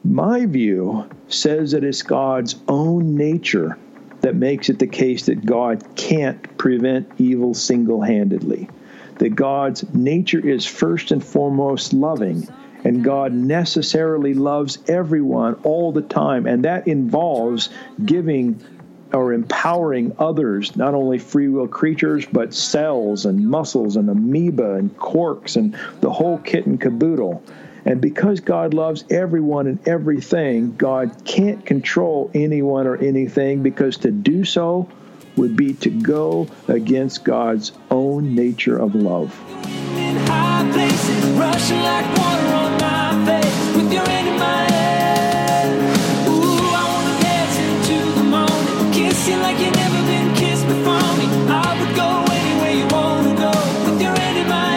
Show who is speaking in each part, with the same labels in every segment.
Speaker 1: My view says that it's God's own nature that makes it the case that God can't prevent evil single-handedly. That God's nature is first and foremost loving, and God necessarily loves everyone all the time, and that involves giving or empowering others, not only free will creatures, but cells and muscles and amoeba and quarks and the whole kit and caboodle. And because God loves everyone and everything, God can't control anyone or anything, because to do so would be to go against God's own nature of love.
Speaker 2: In high places, rushing like water on my face, with your hand in my head. Ooh, I wanna dance into the morning, kiss you like you never been kissed before me. I would go anywhere you wanna go, with your hand in my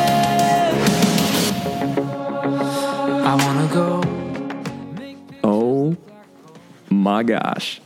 Speaker 2: head. I wanna go.
Speaker 3: Oh my gosh.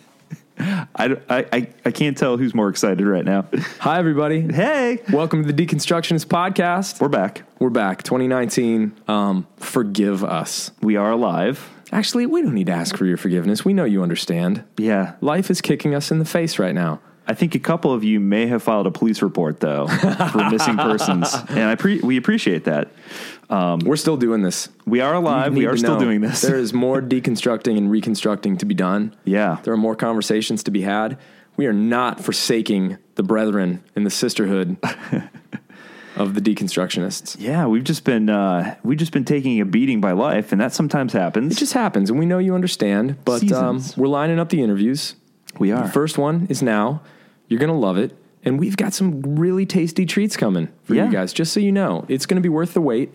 Speaker 4: I can't tell who's more excited right now.
Speaker 3: Hi, everybody.
Speaker 4: Hey.
Speaker 3: Welcome to the Deconstructionist Podcast.
Speaker 4: We're back.
Speaker 3: We're back. 2019. Forgive us.
Speaker 4: We are alive.
Speaker 3: Actually, we don't need to ask for your forgiveness. We know you understand.
Speaker 4: Yeah.
Speaker 3: Life is kicking us in the face right now.
Speaker 4: I think a couple of you may have filed a police report, though, for missing persons. And we appreciate that.
Speaker 3: We're still doing this.
Speaker 4: We are alive. We are still doing this.
Speaker 3: There is more deconstructing and reconstructing to be done.
Speaker 4: Yeah.
Speaker 3: There are more conversations to be had. We are not forsaking the brethren in the sisterhood of the deconstructionists.
Speaker 4: Yeah, we've just been taking a beating by life, and that sometimes happens.
Speaker 3: It just happens, and we know you understand. But we're lining up the interviews.
Speaker 4: We are.
Speaker 3: The first one is now. You're going to love it. And we've got some really tasty treats coming for you guys, just so you know. It's going to be worth the wait.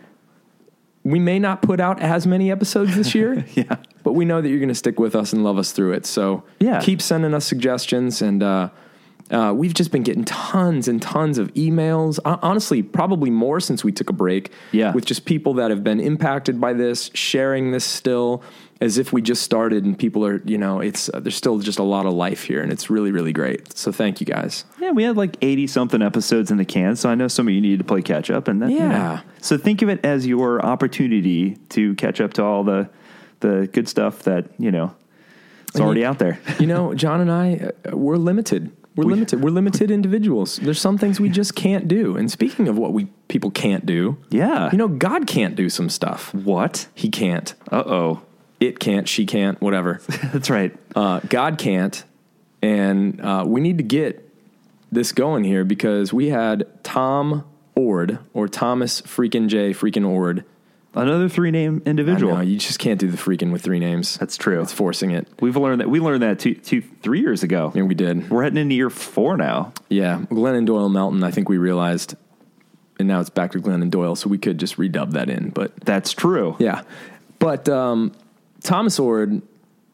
Speaker 3: We may not put out as many episodes this year, but we know that you're going to stick with us and love us through it. So keep sending us suggestions. And we've just been getting tons and tons of emails. Honestly, probably more since we took a break.
Speaker 4: Yeah.
Speaker 3: With just people that have been impacted by this, sharing this still as if we just started, and people are, there's still just a lot of life here, and it's really, really great. So thank you guys.
Speaker 4: Yeah, we had like 80-something episodes in the can, so I know some of you need to play catch-up. And that, So think of it as your opportunity to catch up to all the good stuff that, it's already out there.
Speaker 3: John and I, we're limited. We're limited individuals. There's some things we just can't do. And speaking of what people can't do, God can't do some stuff.
Speaker 4: What?
Speaker 3: He can't.
Speaker 4: Uh-oh.
Speaker 3: It can't, she can't, whatever.
Speaker 4: That's right.
Speaker 3: God can't. And we need to get this going here, because we had Tom Ord, or Thomas freaking J freaking Ord.
Speaker 4: Another 3-name individual.
Speaker 3: I know, you just can't do the freaking with 3 names.
Speaker 4: That's true.
Speaker 3: It's forcing it.
Speaker 4: We learned that 3 years ago.
Speaker 3: Yeah, we did.
Speaker 4: We're heading into year 4 now.
Speaker 3: Yeah. Glennon Doyle Melton, I think we realized, and now it's back to Glennon Doyle, so we could just redub that in. But
Speaker 4: that's true.
Speaker 3: Yeah. But Thomas Ord,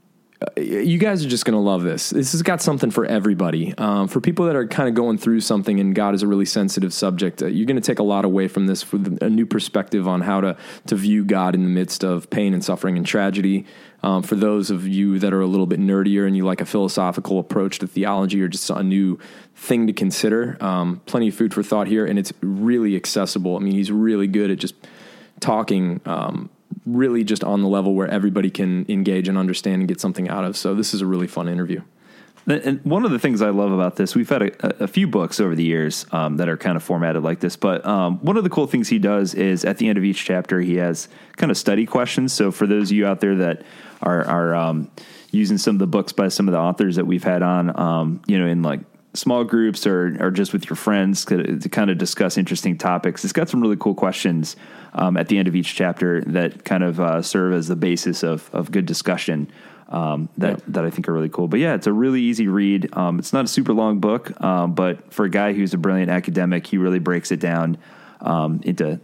Speaker 3: you guys are just going to love this. This has got something for everybody. For people that are kind of going through something, and God is a really sensitive subject, you're going to take a lot away from this for a new perspective on how to view God in the midst of pain and suffering and tragedy. For those of you that are a little bit nerdier and you like a philosophical approach to theology, or just a new thing to consider, plenty of food for thought here, and it's really accessible. I mean, he's really good at just talking really just on the level where everybody can engage and understand and get something out of. So this is a really fun interview.
Speaker 4: And one of the things I love about this, we've had a few books over the years that are kind of formatted like this, but one of the cool things he does is at the end of each chapter, he has kind of study questions. So for those of you out there that are using some of the books by some of the authors that we've had on, in like small groups or just with your friends to kind of discuss interesting topics, it's got some really cool questions at the end of each chapter that kind of serve as the basis of good discussion. That I think are really cool. But yeah, it's a really easy read. It's not a super long book, but for a guy who's a brilliant academic, he really breaks it down into,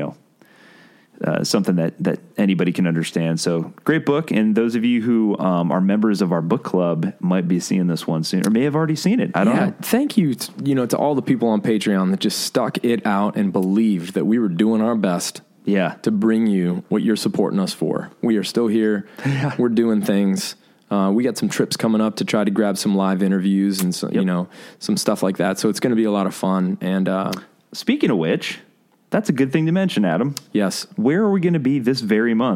Speaker 4: something that anybody can understand. So great book. And those of you who are members of our book club might be seeing this one soon, or may have already seen it. I don't know.
Speaker 3: Thank you, to all the people on Patreon that just stuck it out and believed that we were doing our best.
Speaker 4: Yeah.
Speaker 3: To bring you what you're supporting us for. We are still here. Yeah. We're doing things. We got some trips coming up to try to grab some live interviews and some stuff like that. So it's going to be a lot of fun. And
Speaker 4: speaking of which, that's a good thing to mention, Adam.
Speaker 3: Yes.
Speaker 4: Where are we going to be this very month?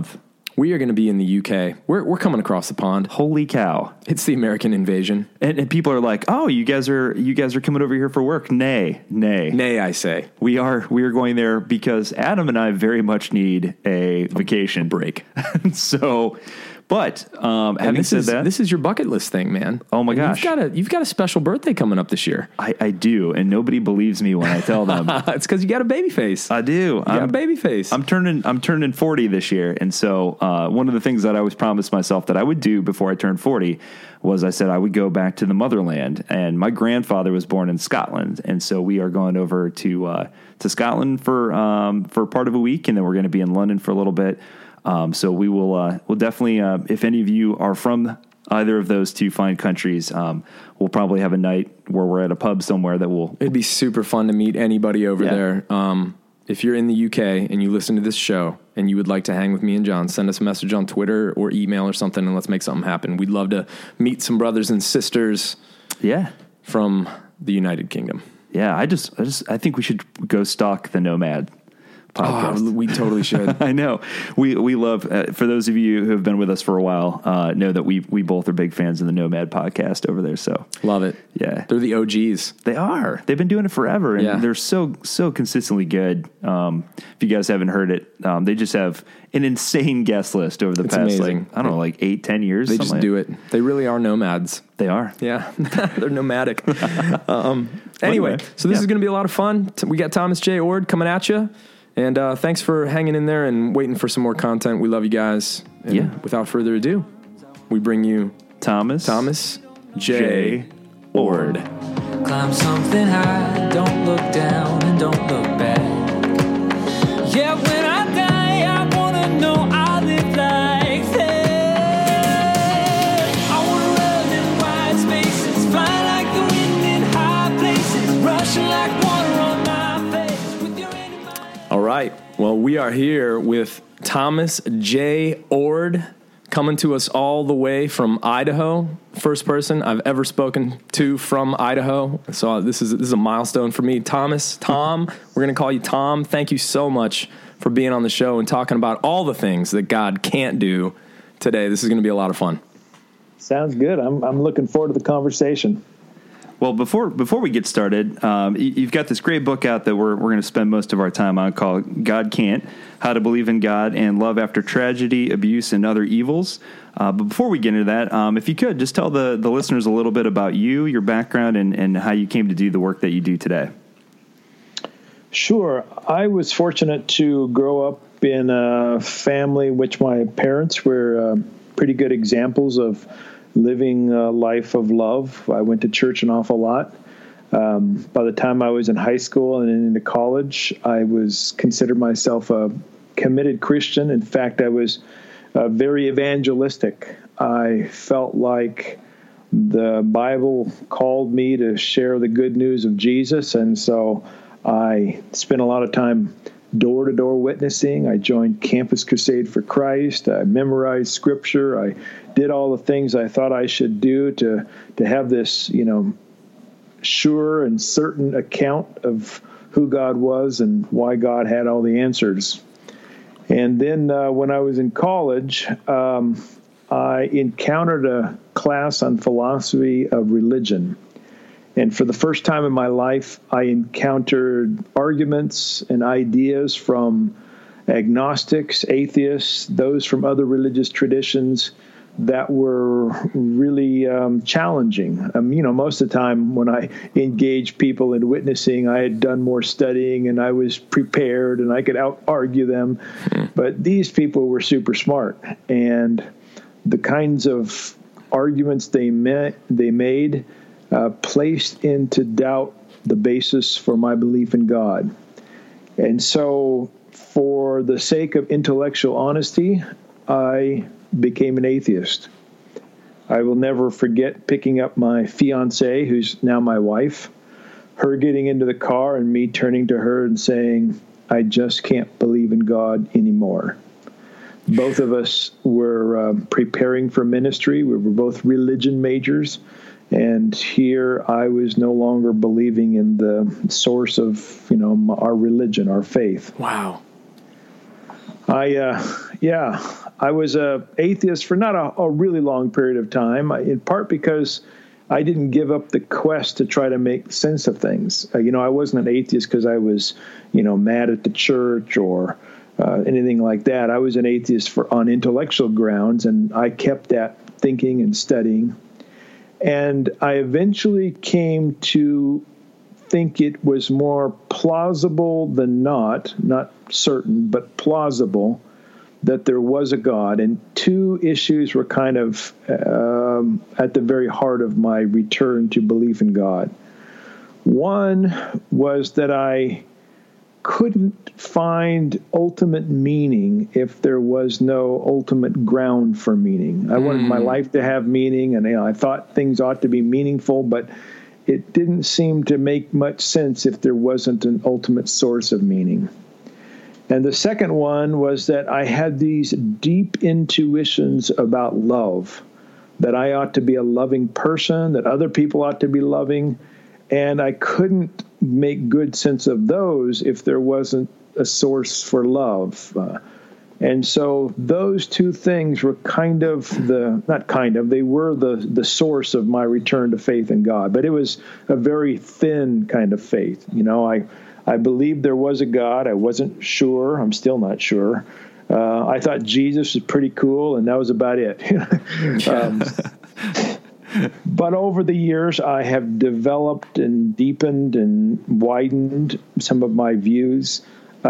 Speaker 3: We are going to be in the UK. We're coming across the pond.
Speaker 4: Holy cow.
Speaker 3: It's the American invasion.
Speaker 4: And people are like, oh, you guys are coming over here for work. Nay,
Speaker 3: I say.
Speaker 4: We are going there because Adam and I very much need a vacation
Speaker 3: break.
Speaker 4: So, but having said that,
Speaker 3: this is your bucket list thing, man.
Speaker 4: Oh my gosh,
Speaker 3: you've got a special birthday coming up this year.
Speaker 4: I do, and nobody believes me when I tell them.
Speaker 3: It's because you got a baby face.
Speaker 4: I do.
Speaker 3: You got a baby face.
Speaker 4: I'm turning 40 this year, and so one of the things that I always promised myself that I would do before I turned 40 was I said I would go back to the motherland. And my grandfather was born in Scotland, and so we are going over to Scotland for part of a week, and then we're going to be in London for a little bit. So we'll definitely, if any of you are from either of those two fine countries, we'll probably have a night where we're at a pub somewhere it'd
Speaker 3: be super fun to meet anybody over there. If you're in the UK and you listen to this show and you would like to hang with me and John, send us a message on Twitter or email or something, and let's make something happen. We'd love to meet some brothers and sisters.
Speaker 4: Yeah.
Speaker 3: From the United Kingdom.
Speaker 4: Yeah. I think we should go stalk the Nomad podcast.
Speaker 3: Oh, we totally should.
Speaker 4: I know. We love, for those of you who have been with us for a while, know that we both are big fans of the Nomad podcast over there. So
Speaker 3: love it.
Speaker 4: Yeah.
Speaker 3: They're the OGs.
Speaker 4: They are. They've been doing it forever, and they're so consistently good. If you guys haven't heard it, they just have an insane guest list over the past,
Speaker 3: amazing.
Speaker 4: I don't know, 8-10 years.
Speaker 3: They just do it. They really are nomads.
Speaker 4: They are.
Speaker 3: Yeah. They're nomadic. Anyway, so this is going to be a lot of fun. We got Thomas J. Oord coming at you. And thanks for hanging in there and waiting for some more content. We love you guys. And without further ado, we bring you Thomas J. Oord.
Speaker 2: Climb something high, don't look down and don't look back. Yeah, when I die, I wanna know I live like that. I wanna run in wide spaces, fly like the wind in high places, rushing like water on my face with your hand in my hand.
Speaker 3: All right. Well, we are here with Thomas J. Oord, coming to us all the way from Idaho. First person I've ever spoken to from Idaho. So this is a milestone for me. Tom, we're going to call you Tom. Thank you so much for being on the show and talking about all the things that God can't do today. This is going to be a lot of fun.
Speaker 1: Sounds good. I'm looking forward to the conversation.
Speaker 4: Well, before we get started, you've got this great book out that we're going to spend most of our time on called God Can't, How to Believe in God and Love After Tragedy, Abuse, and Other Evils. But before we get into that, if you could, just tell the listeners a little bit about you, your background, and how you came to do the work that you do today.
Speaker 1: Sure. I was fortunate to grow up in a family in which my parents were pretty good examples of living a life of love. I went to church an awful lot. By the time I was in high school and into college, I was considered myself a committed Christian. In fact, I was very evangelistic. I felt like the Bible called me to share the good news of Jesus, and so I spent a lot of time door-to-door witnessing. I joined Campus Crusade for Christ. I memorized Scripture. I did all the things I thought I should do to have this, sure and certain account of who God was and why God had all the answers. And then when I was in college, I encountered a class on philosophy of religion. And for the first time in my life, I encountered arguments and ideas from agnostics, atheists, those from other religious traditions that were really challenging. Most of the time when I engaged people in witnessing, I had done more studying and I was prepared and I could out-argue them. But these people were super smart. And the kinds of arguments they made placed into doubt the basis for my belief in God. And so for the sake of intellectual honesty, I became an atheist. I will never forget picking up my fiancée, who's now my wife, her getting into the car and me turning to her and saying, I just can't believe in God anymore. Both of us were preparing for ministry. We were both religion majors. And here I was no longer believing in the source of, our religion, our faith.
Speaker 3: Wow.
Speaker 1: I I was a atheist for not a really long period of time, in part because I didn't give up the quest to try to make sense of things. I wasn't an atheist because I was, mad at the church or anything like that. I was an atheist on intellectual grounds, and I kept that thinking and studying. And I eventually came to think it was more plausible than not certain, but plausible, that there was a God. And two issues were kind of at the very heart of my return to belief in God. One was that I couldn't find ultimate meaning if there was no ultimate ground for meaning. I wanted my life to have meaning, and I thought things ought to be meaningful, but it didn't seem to make much sense if there wasn't an ultimate source of meaning. And the second one was that I had these deep intuitions about love, that I ought to be a loving person, that other people ought to be loving, and I couldn't make good sense of those if there wasn't a source for love. And so those two things were they were the source of my return to faith in God. But it was a very thin kind of faith. I believed there was a God. I wasn't sure. I'm still not sure. I thought Jesus was pretty cool, and that was about it. But over the years, I have developed and deepened and widened some of my views.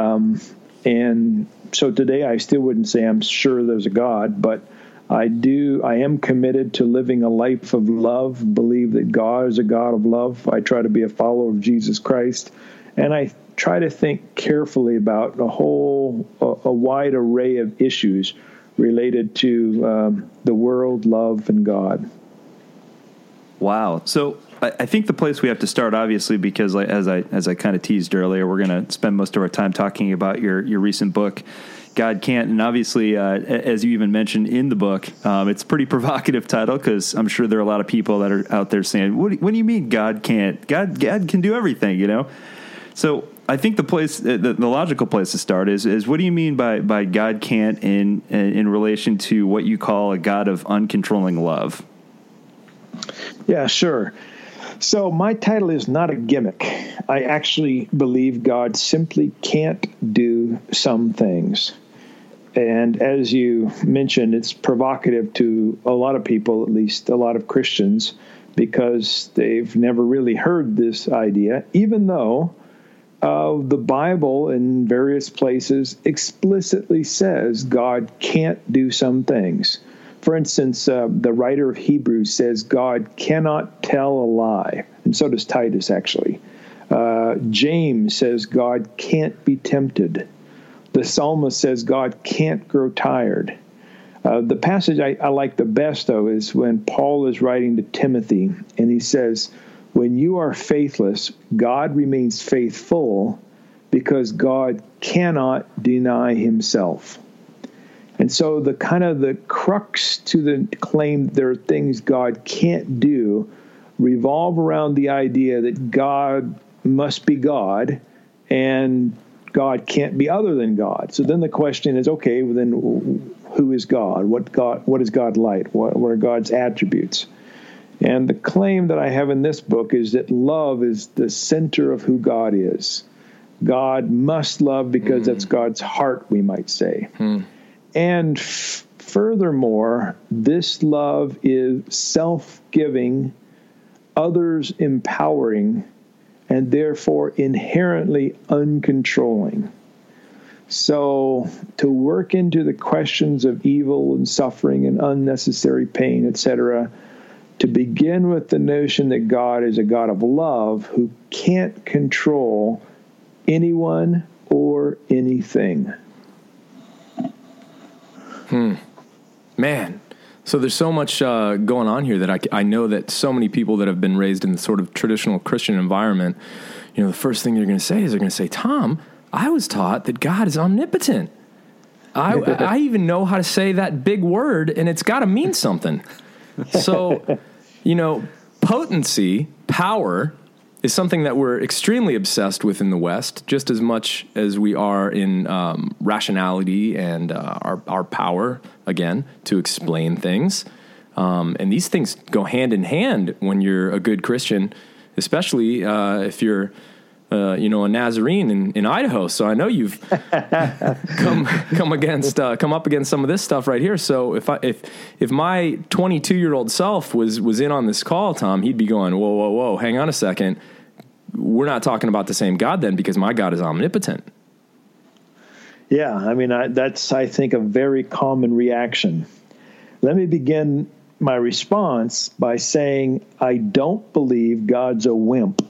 Speaker 1: And so today I still wouldn't say I'm sure there's a God, but I am committed to living a life of love, believe that God is a God of love. I try to be a follower of Jesus Christ. And I try to think carefully about a wide array of issues related to the world, love, and God.
Speaker 4: Wow. So I think the place we have to start, obviously, because as I kind of teased earlier, we're going to spend most of our time talking about your recent book, God Can't. And obviously, as you even mentioned in the book, it's a pretty provocative title, because I'm sure there are a lot of people that are out there saying, what do you mean God can't? God can do everything, So I think the logical place to start is what do you mean by God can't in relation to what you call a God of uncontrolling love?
Speaker 1: Yeah, sure. So my title is not a gimmick. I actually believe God simply can't do some things. And as you mentioned, it's provocative to a lot of people, at least a lot of Christians, because they've never really heard this idea, even though the Bible in various places explicitly says God can't do some things. For instance, the writer of Hebrews says God cannot tell a lie, and so does Titus, actually. James says God can't be tempted. The psalmist says God can't grow tired. The passage I like the best, though, is when Paul is writing to Timothy, and he says, when you are faithless, God remains faithful, because God cannot deny himself. And so the crux to the claim there are things God can't do revolve around the idea that God must be God and God can't be other than God. So then the question is, okay, well then who is God? What is God like? What are God's attributes? And the claim that I have in this book is that love is the center of who God is. God must love because that's God's heart, we might say. And furthermore, this love is self-giving, others empowering, and therefore inherently uncontrolling. So to work into the questions of evil and suffering and unnecessary pain, etc., to begin with the notion that God is a God of love who can't control anyone or anything.
Speaker 3: Man, so there's so much going on here that I know that so many people that have been raised in the sort of traditional Christian environment, the first thing they're going to say, Tom, I was taught that God is omnipotent. I even know how to say that big word, and it's got to mean something. So, potency, power, is something that we're extremely obsessed with in the West, just as much as we are in rationality and our power. again, to explain things. And these things go hand in hand when you're a good Christian, especially if you're, a Nazarene in Idaho. So I know you've come up against some of this stuff right here. So if my 22-year-old self was in on this call, Tom, he'd be going, whoa, hang on a second. We're not talking about the same God then, because my God is omnipotent.
Speaker 1: Yeah, I mean, that's, I think, a very common reaction. Let me begin my response by saying I don't believe God's a wimp.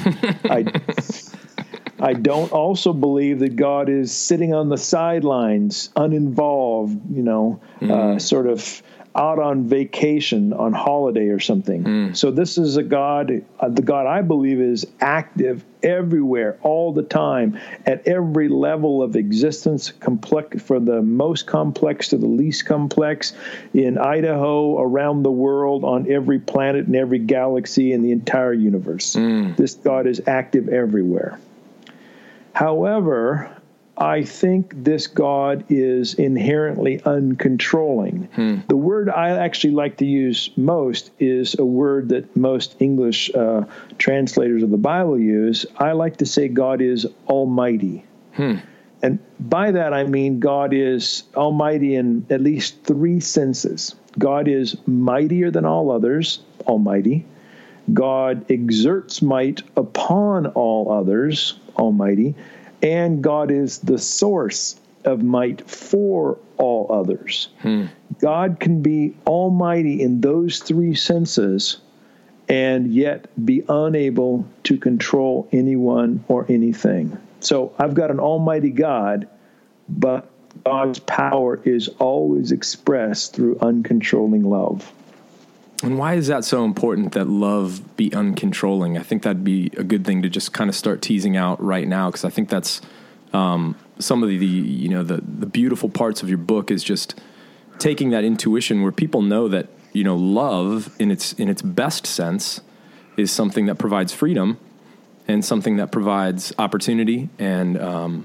Speaker 1: I don't also believe that God is sitting on the sidelines, uninvolved, sort of out on vacation, on holiday or something. So this is a God, the God I believe is active everywhere, all the time, at every level of existence, complex, from the most complex to the least complex, in Idaho, around the world, on every planet and every galaxy in the entire universe. This God is active everywhere. However, I think this God is inherently uncontrolling. The word I actually like to use most is a word that most English translators of the Bible use. I like to say God is almighty. And by that I mean God is almighty in at least three senses. God is mightier than all others, almighty. God exerts might upon all others, almighty. And God is the source of might for all others. God can be almighty in those three senses and yet be unable to control anyone or anything. So I've got an almighty God, but God's power is always expressed through uncontrolling love.
Speaker 3: And why is that so important, that love be uncontrolling? I think that'd be a good thing to just kind of start teasing out right now, because I think that's some of the beautiful parts of your book is just taking that intuition where people know that, love in its best sense is something that provides freedom and something that provides opportunity, and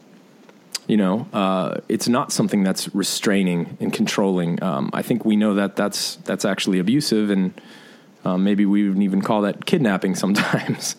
Speaker 3: it's not something that's restraining and controlling. I think we know that that's actually abusive, and maybe we would even call that kidnapping sometimes.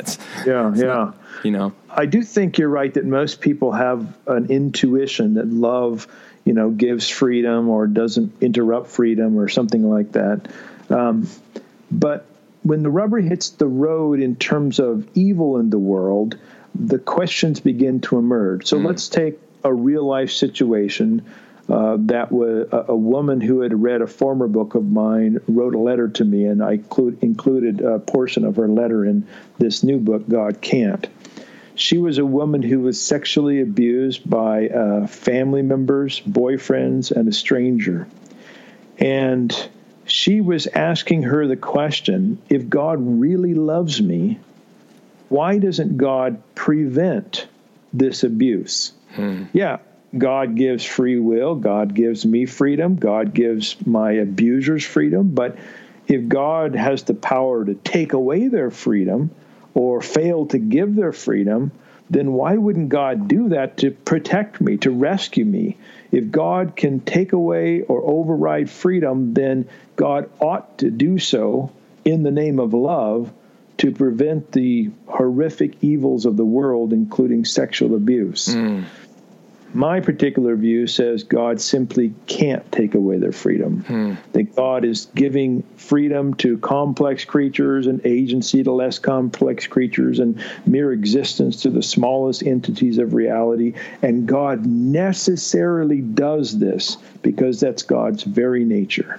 Speaker 1: I do think you're right that most people have an intuition that love, gives freedom or doesn't interrupt freedom or something like that. But when the rubber hits the road in terms of evil in the world, the questions begin to emerge. So let's take a real life situation that was a woman who had read a former book of mine, wrote a letter to me, and I included a portion of her letter in this new book, God Can't. She was a woman who was sexually abused by family members, boyfriends, and a stranger. And she was asking her the question, if God really loves me, why doesn't God prevent this abuse? Yeah, God gives free will. God gives me freedom. God gives my abusers freedom. But if God has the power to take away their freedom or fail to give their freedom, then why wouldn't God do that to protect me, to rescue me? If God can take away or override freedom, then God ought to do so in the name of love to prevent the horrific evils of the world, including sexual abuse. My particular view says God simply can't take away their freedom. That God is giving freedom to complex creatures and agency to less complex creatures and mere existence to the smallest entities of reality. And God necessarily does this because that's God's very nature.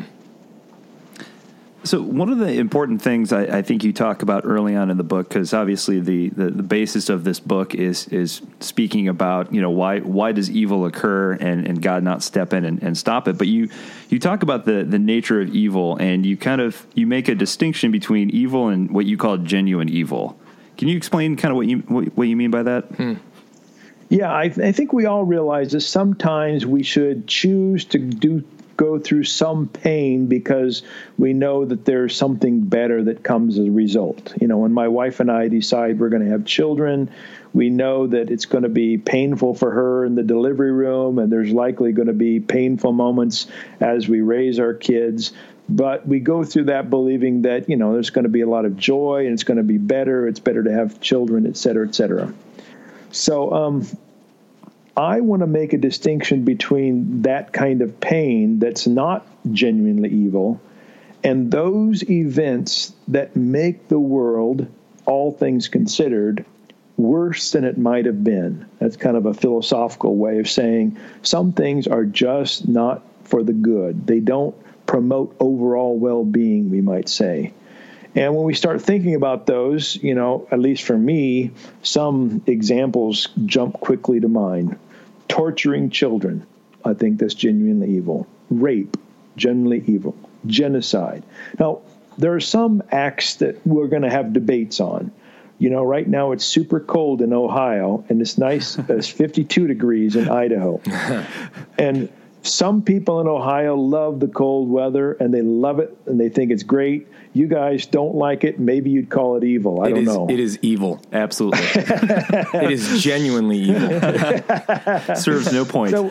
Speaker 4: So one of the important things I think you talk about early on in the book, because obviously the basis of this book is speaking about, why does evil occur and God not step in and stop it. But you talk about the nature of evil, and you make a distinction between evil and what you call genuine evil. Can you explain kind of what you mean by that?
Speaker 1: Yeah, I think we all realize that sometimes we should choose to do go through some pain because we know that there's something better that comes as a result. You know, when my wife and I decide we're going to have children, we know that it's going to be painful for her in the delivery room, and there's likely going to be painful moments as we raise our kids. But we go through that believing that, you know, there's going to be a lot of joy and it's going to be better. It's better to have children, et cetera, et cetera. So I want to make a distinction between that kind of pain that's not genuinely evil and those events that make the world, all things considered, worse than it might have been. That's kind of a philosophical way of saying some things are just not for the good. They don't promote overall well-being, we might say. And when we start thinking about those, you know, at least for me, some examples jump quickly to mind. Torturing children, I think that's genuinely evil. Rape, genuinely evil. Genocide. Now, there are some acts that we're going to have debates on. You know, right now it's super cold in Ohio, and it's nice. It's 52 degrees in Idaho. And some people in Ohio love the cold weather, and they love it, and they think it's great. You guys don't like it. Maybe you'd call it evil. I don't know.
Speaker 3: It is evil.
Speaker 4: Absolutely.
Speaker 3: It is genuinely evil.
Speaker 4: Serves no point.
Speaker 1: So,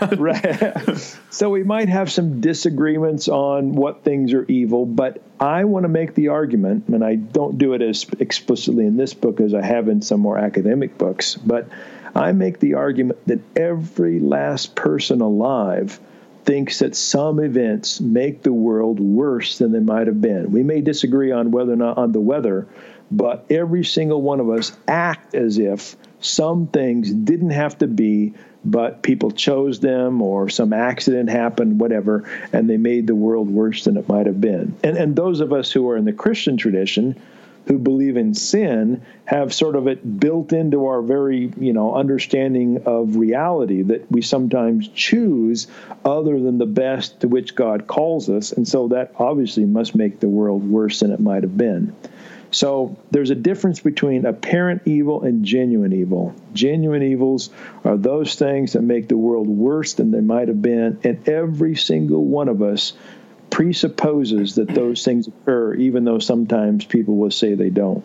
Speaker 1: right. So we might have some disagreements on what things are evil, but I want to make the argument, and I don't do it as explicitly in this book as I have in some more academic books, but I make the argument that every last person alive thinks that some events make the world worse than they might have been. We may disagree on whether or not on the weather, but every single one of us act as if some things didn't have to be, but people chose them or some accident happened, whatever, and they made the world worse than it might have been. And those of us who are in the Christian tradition who believe in sin have sort of it built into our very, you know, understanding of reality that we sometimes choose other than the best to which God calls us. And so that obviously must make the world worse than it might have been. So there's a difference between apparent evil and genuine evil. Genuine evils are those things that make the world worse than they might have been. And every single one of us presupposes that those things occur, even though sometimes people will say they don't.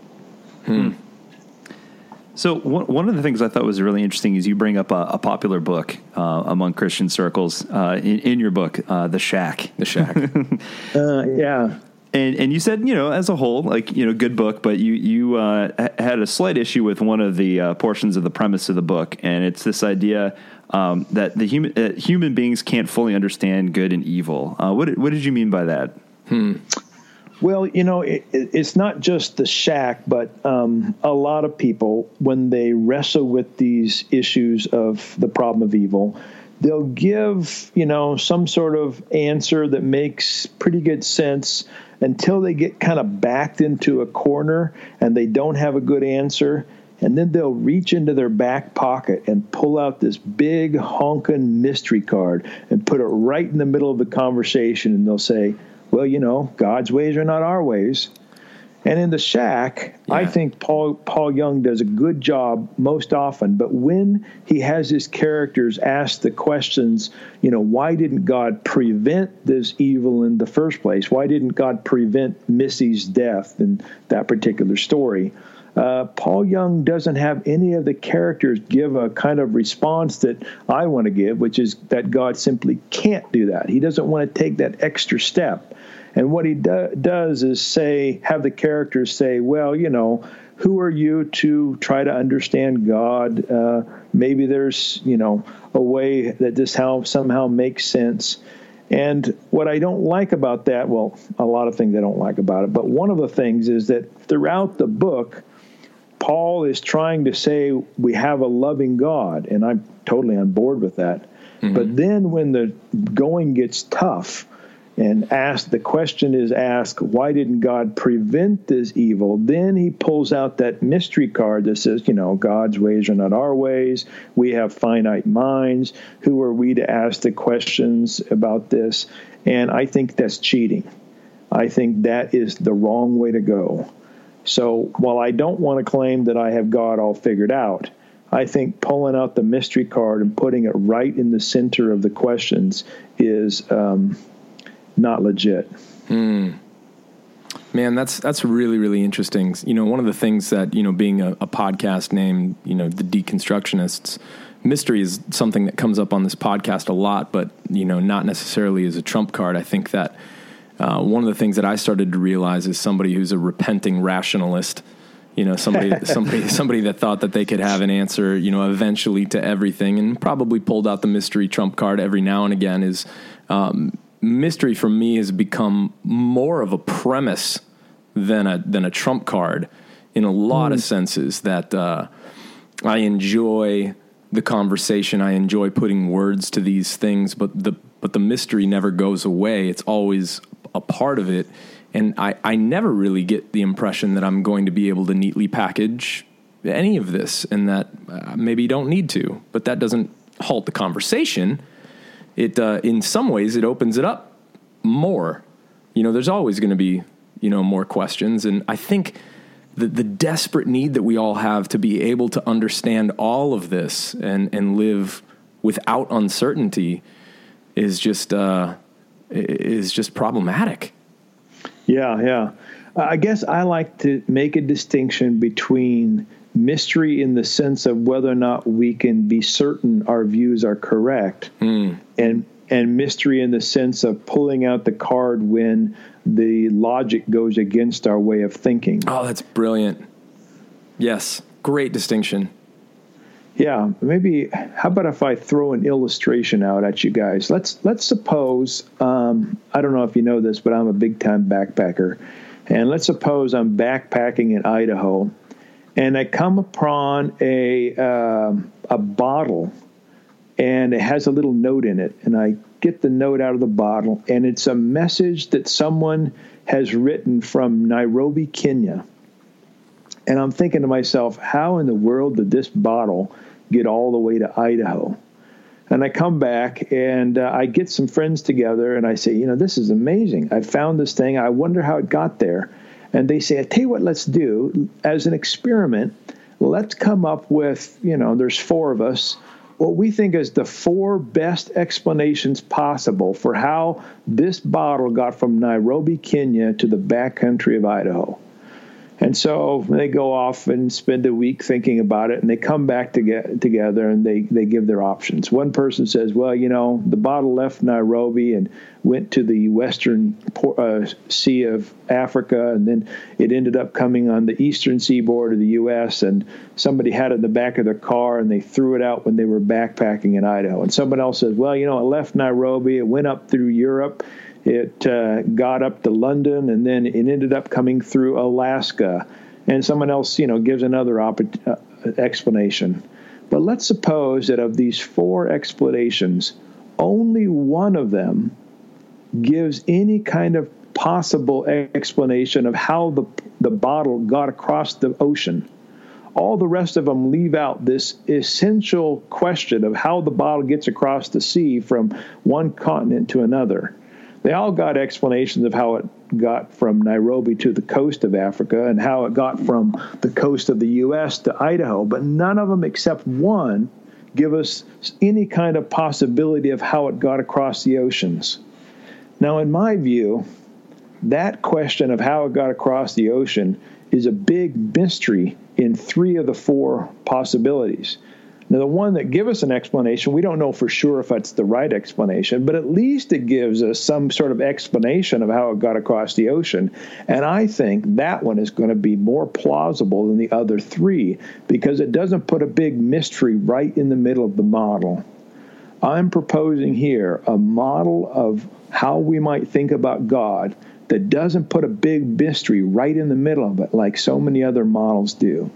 Speaker 4: So one of the things I thought was really interesting is you bring up a popular book among Christian circles in your book, The Shack.
Speaker 3: The Shack.
Speaker 1: Yeah.
Speaker 4: And you said, you know, as a whole, like, you know, good book, but you had a slight issue with one of the portions of the premise of the book, and it's this idea that the human beings can't fully understand good and evil. What did you mean by that?
Speaker 1: Well, you know, it's not just the Shack, but a lot of people, when they wrestle with these issues of the problem of evil, they'll give, you know, some sort of answer that makes pretty good sense until they get kind of backed into a corner and they don't have a good answer. And then they'll reach into their back pocket and pull out this big honking mystery card and put it right in the middle of the conversation. And they'll say, well, you know, God's ways are not our ways. And in The Shack, yeah. I think Paul Young does a good job most often. But when he has his characters ask the questions, you know, why didn't God prevent this evil in the first place? Why didn't God prevent Missy's death in that particular story? Paul Young doesn't have any of the characters give a kind of response that I want to give, which is that God simply can't do that. He doesn't want to take that extra step. And what he does is have the characters say, well, you know, who are you to try to understand God? Maybe there's, you know, a way that this somehow makes sense. And what I don't like about that, well, a lot of things I don't like about it, but one of the things is that throughout the book, Paul is trying to say we have a loving God, and I'm totally on board with that. Mm-hmm. But then when the going gets tough, and the question is asked, why didn't God prevent this evil? Then he pulls out that mystery card that says, you know, God's ways are not our ways. We have finite minds. Who are we to ask the questions about this? And I think that's cheating. I think that is the wrong way to go. So while I don't want to claim that I have God all figured out, I think pulling out the mystery card and putting it right in the center of the questions is not legit.
Speaker 3: Man, that's really, really interesting. You know, one of the things that, you know, being a podcast named, you know, The Deconstructionists, mystery is something that comes up on this podcast a lot, but, you know, not necessarily as a trump card. I think that one of the things that I started to realize is somebody who's a repenting rationalist, you know, somebody that thought that they could have an answer, you know, eventually to everything, and probably pulled out the mystery trump card every now and again. Is mystery for me has become more of a premise than a trump card in a lot of senses. That I enjoy the conversation, I enjoy putting words to these things, but the mystery never goes away. It's always a part of it. And I never really get the impression that I'm going to be able to neatly package any of this, and that maybe you don't need to, but that doesn't halt the conversation. It, in some ways, it opens it up more. You know, there's always going to be, you know, more questions. And I think the desperate need that we all have to be able to understand all of this and live without uncertainty is just problematic.
Speaker 1: Yeah. I guess I like to make a distinction between mystery in the sense of whether or not we can be certain our views are correct, and mystery in the sense of pulling out the card when the logic goes against our way of thinking.
Speaker 3: Oh, that's brilliant. Yes, great distinction.
Speaker 1: Yeah, maybe, how about if I throw an illustration out at you guys? Let's suppose, I don't know if you know this, but I'm a big-time backpacker. And let's suppose I'm backpacking in Idaho, and I come upon a bottle, and it has a little note in it. And I get the note out of the bottle, and it's a message that someone has written from Nairobi, Kenya. And I'm thinking to myself, how in the world did this bottle get all the way to Idaho? And I come back, and I get some friends together, and I say, you know, this is amazing. I found this thing. I wonder how it got there. And they say, I tell you what, let's do. As an experiment, let's come up with, you know, there's 4 of us, what we think is the 4 best explanations possible for how this bottle got from Nairobi, Kenya to the backcountry of Idaho. And so they go off and spend a week thinking about it, and they come back together and they give their options. One person says, well, you know, the bottle left Nairobi and went to the western sea of Africa, and then it ended up coming on the eastern seaboard of the U.S., and somebody had it in the back of their car, and they threw it out when they were backpacking in Idaho. And someone else says, well, you know, it left Nairobi, it went up through Europe, it got up to London, and then it ended up coming through Alaska. And someone else, you know, gives another explanation. But let's suppose that of these 4 explanations, only one of them gives any kind of possible explanation of how the bottle got across the ocean. All the rest of them leave out this essential question of how the bottle gets across the sea from one continent to another. They all got explanations of how it got from Nairobi to the coast of Africa and how it got from the coast of the U.S. to Idaho, but none of them except one give us any kind of possibility of how it got across the oceans. Now, in my view, that question of how it got across the ocean is a big mystery in 3 of the 4 possibilities. Now, the one that gives us an explanation, we don't know for sure if that's the right explanation, but at least it gives us some sort of explanation of how it got across the ocean. And I think that one is going to be more plausible than the other 3 because it doesn't put a big mystery right in the middle of the model. I'm proposing here a model of how we might think about God that doesn't put a big mystery right in the middle of it like so many other models do.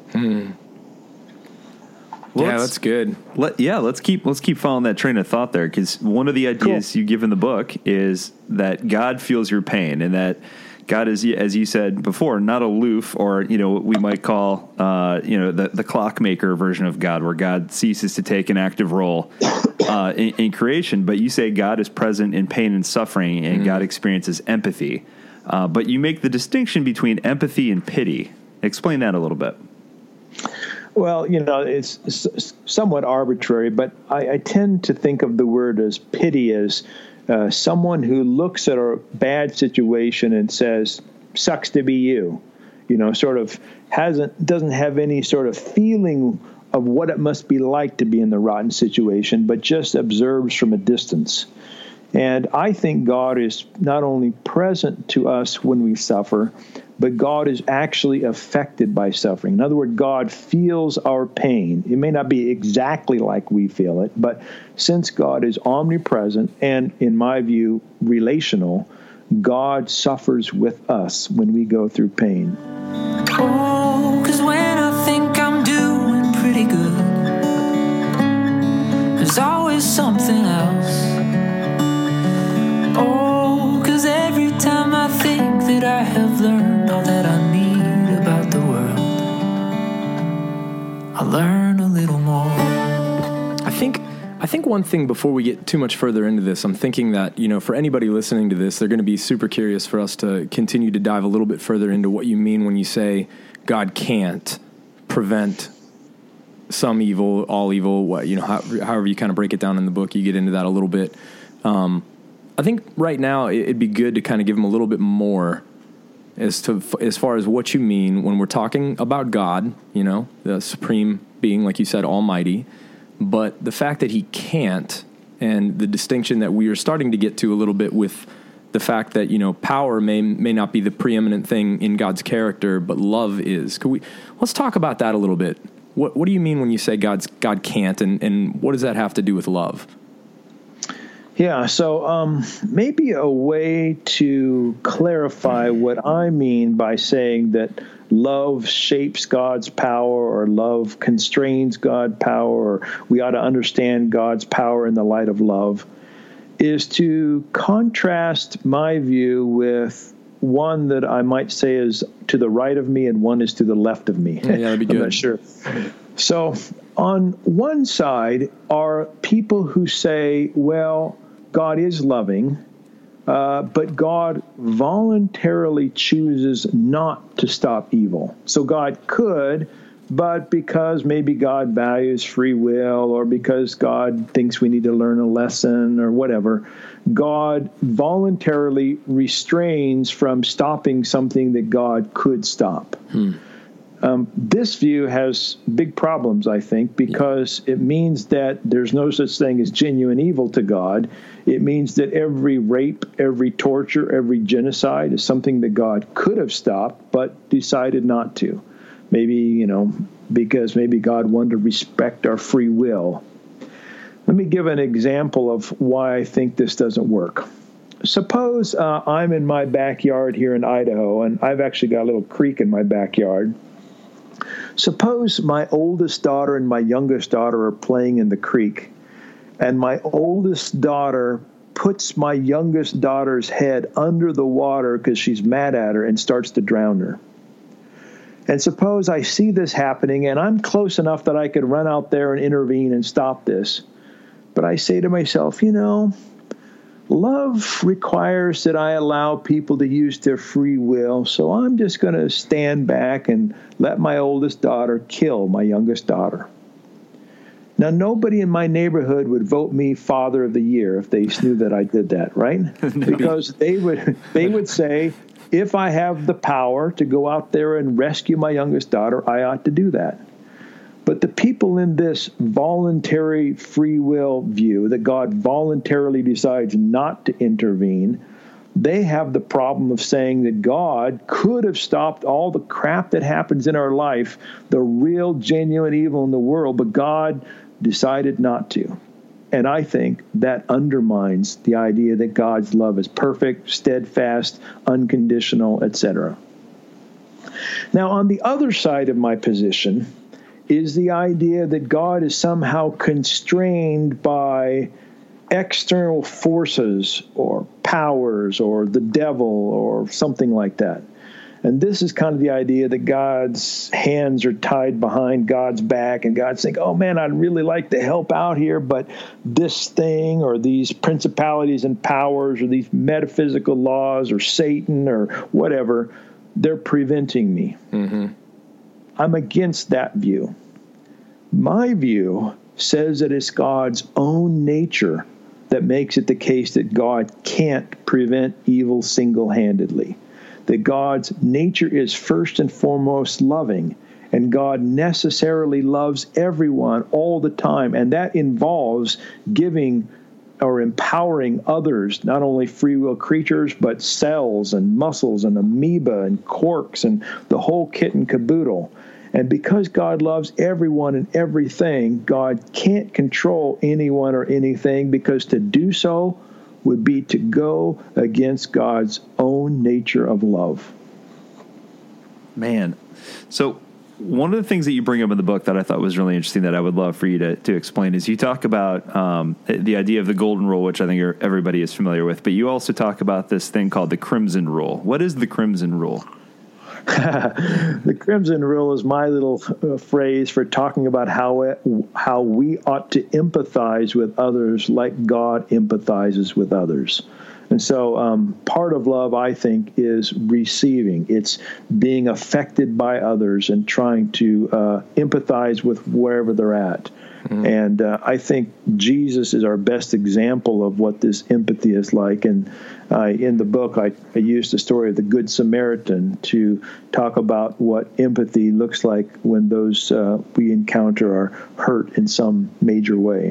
Speaker 4: Well,
Speaker 3: yeah, that's good.
Speaker 4: Let's keep following that train of thought there, because one of the ideas you give in the book is that God feels your pain, and that God is, as you said before, not aloof, or what we might call the clockmaker version of God, where God ceases to take an active role in creation. But you say God is present in pain and suffering, and God experiences empathy. But you make the distinction between empathy and pity. Explain that a little bit.
Speaker 1: Well, it's somewhat arbitrary, but I tend to think of the word as pity as someone who looks at a bad situation and says, sucks to be you, sort of doesn't have any sort of feeling of what it must be like to be in the rotten situation, but just observes from a distance. And I think God is not only present to us when we suffer, but God is actually affected by suffering. In other words, God feels our pain. It may not be exactly like we feel it, but since God is omnipresent and, in my view, relational, God suffers with us when we go through pain.
Speaker 2: Oh, 'cause when I think I'm doing pretty good, there's always something else. Oh, 'cause every time I think that I have learned all that I need about the world, I learn a little more.
Speaker 3: I think one thing before we get too much further into this, I'm thinking that, for anybody listening to this, they're going to be super curious for us to continue to dive a little bit further into what you mean when you say God can't prevent some evil, all evil, however you kind of break it down in the book, you get into that a little bit. I think right now it'd be good to kind of give them a little bit more as far as what you mean when we're talking about God, the supreme being, like you said, almighty, but the fact that he can't, and the distinction that we are starting to get to a little bit with the fact that, power may not be the preeminent thing in God's character, but love is. Let's talk about that a little bit. What do you mean when you say God can't, and what does that have to do with love?
Speaker 1: Yeah, so maybe a way to clarify what I mean by saying that love shapes God's power, or love constrains God's power, or we ought to understand God's power in the light of love, is to contrast my view with one that I might say is to the right of me and one is to the left of me.
Speaker 3: Yeah, that'd be good.
Speaker 1: I'm not sure. So on one side are people who say, well, God is loving, but God voluntarily chooses not to stop evil. So God could, but because maybe God values free will, or because God thinks we need to learn a lesson or whatever, God voluntarily restrains from stopping something that God could stop. This view has big problems, I think, because it means that there's no such thing as genuine evil to God. It means that every rape, every torture, every genocide is something that God could have stopped, but decided not to. Maybe, because maybe God wanted to respect our free will. Let me give an example of why I think this doesn't work. Suppose I'm in my backyard here in Idaho, and I've actually got a little creek in my backyard. Suppose my oldest daughter and my youngest daughter are playing in the creek, and my oldest daughter puts my youngest daughter's head under the water because she's mad at her and starts to drown her. And suppose I see this happening, and I'm close enough that I could run out there and intervene and stop this. But I say to myself, love requires that I allow people to use their free will, so I'm just going to stand back and let my oldest daughter kill my youngest daughter. Now, nobody in my neighborhood would vote me Father of the Year if they knew that I did that, right? Because they would say, if I have the power to go out there and rescue my youngest daughter, I ought to do that. But the people in this voluntary free will view, that God voluntarily decides not to intervene, they have the problem of saying that God could have stopped all the crap that happens in our life, the real, genuine evil in the world, but God decided not to. And I think that undermines the idea that God's love is perfect, steadfast, unconditional, etc. Now, on the other side of my position is the idea that God is somehow constrained by external forces or powers or the devil or something like that. And this is kind of the idea that God's hands are tied behind God's back, and God's saying, oh man, I'd really like to help out here, but this thing or these principalities and powers or these metaphysical laws or Satan or whatever, they're preventing me. Mm-hmm. I'm against that view. My view says that it's God's own nature that makes it the case that God can't prevent evil single-handedly. That God's nature is first and foremost loving, and God necessarily loves everyone all the time, and that involves giving or empowering others, not only free will creatures, but cells and muscles and amoeba and quarks and the whole kit and caboodle. And because God loves everyone and everything, God can't control anyone or anything, because to do so would be to go against God's own nature of love.
Speaker 4: Man. So one of the things that you bring up in the book that I thought was really interesting that I would love for you to explain is you talk about the idea of the golden rule, which I think everybody is familiar with, but you also talk about this thing called the Crimson Rule. What is the Crimson Rule?
Speaker 1: The Crimson Rule is my little phrase for talking about how we ought to empathize with others like God empathizes with others. And so part of love, I think, is receiving. It's being affected by others and trying to empathize with wherever they're at. Mm-hmm. And I think Jesus is our best example of what this empathy is like. And in the book, I used the story of the Good Samaritan to talk about what empathy looks like when those we encounter are hurt in some major way.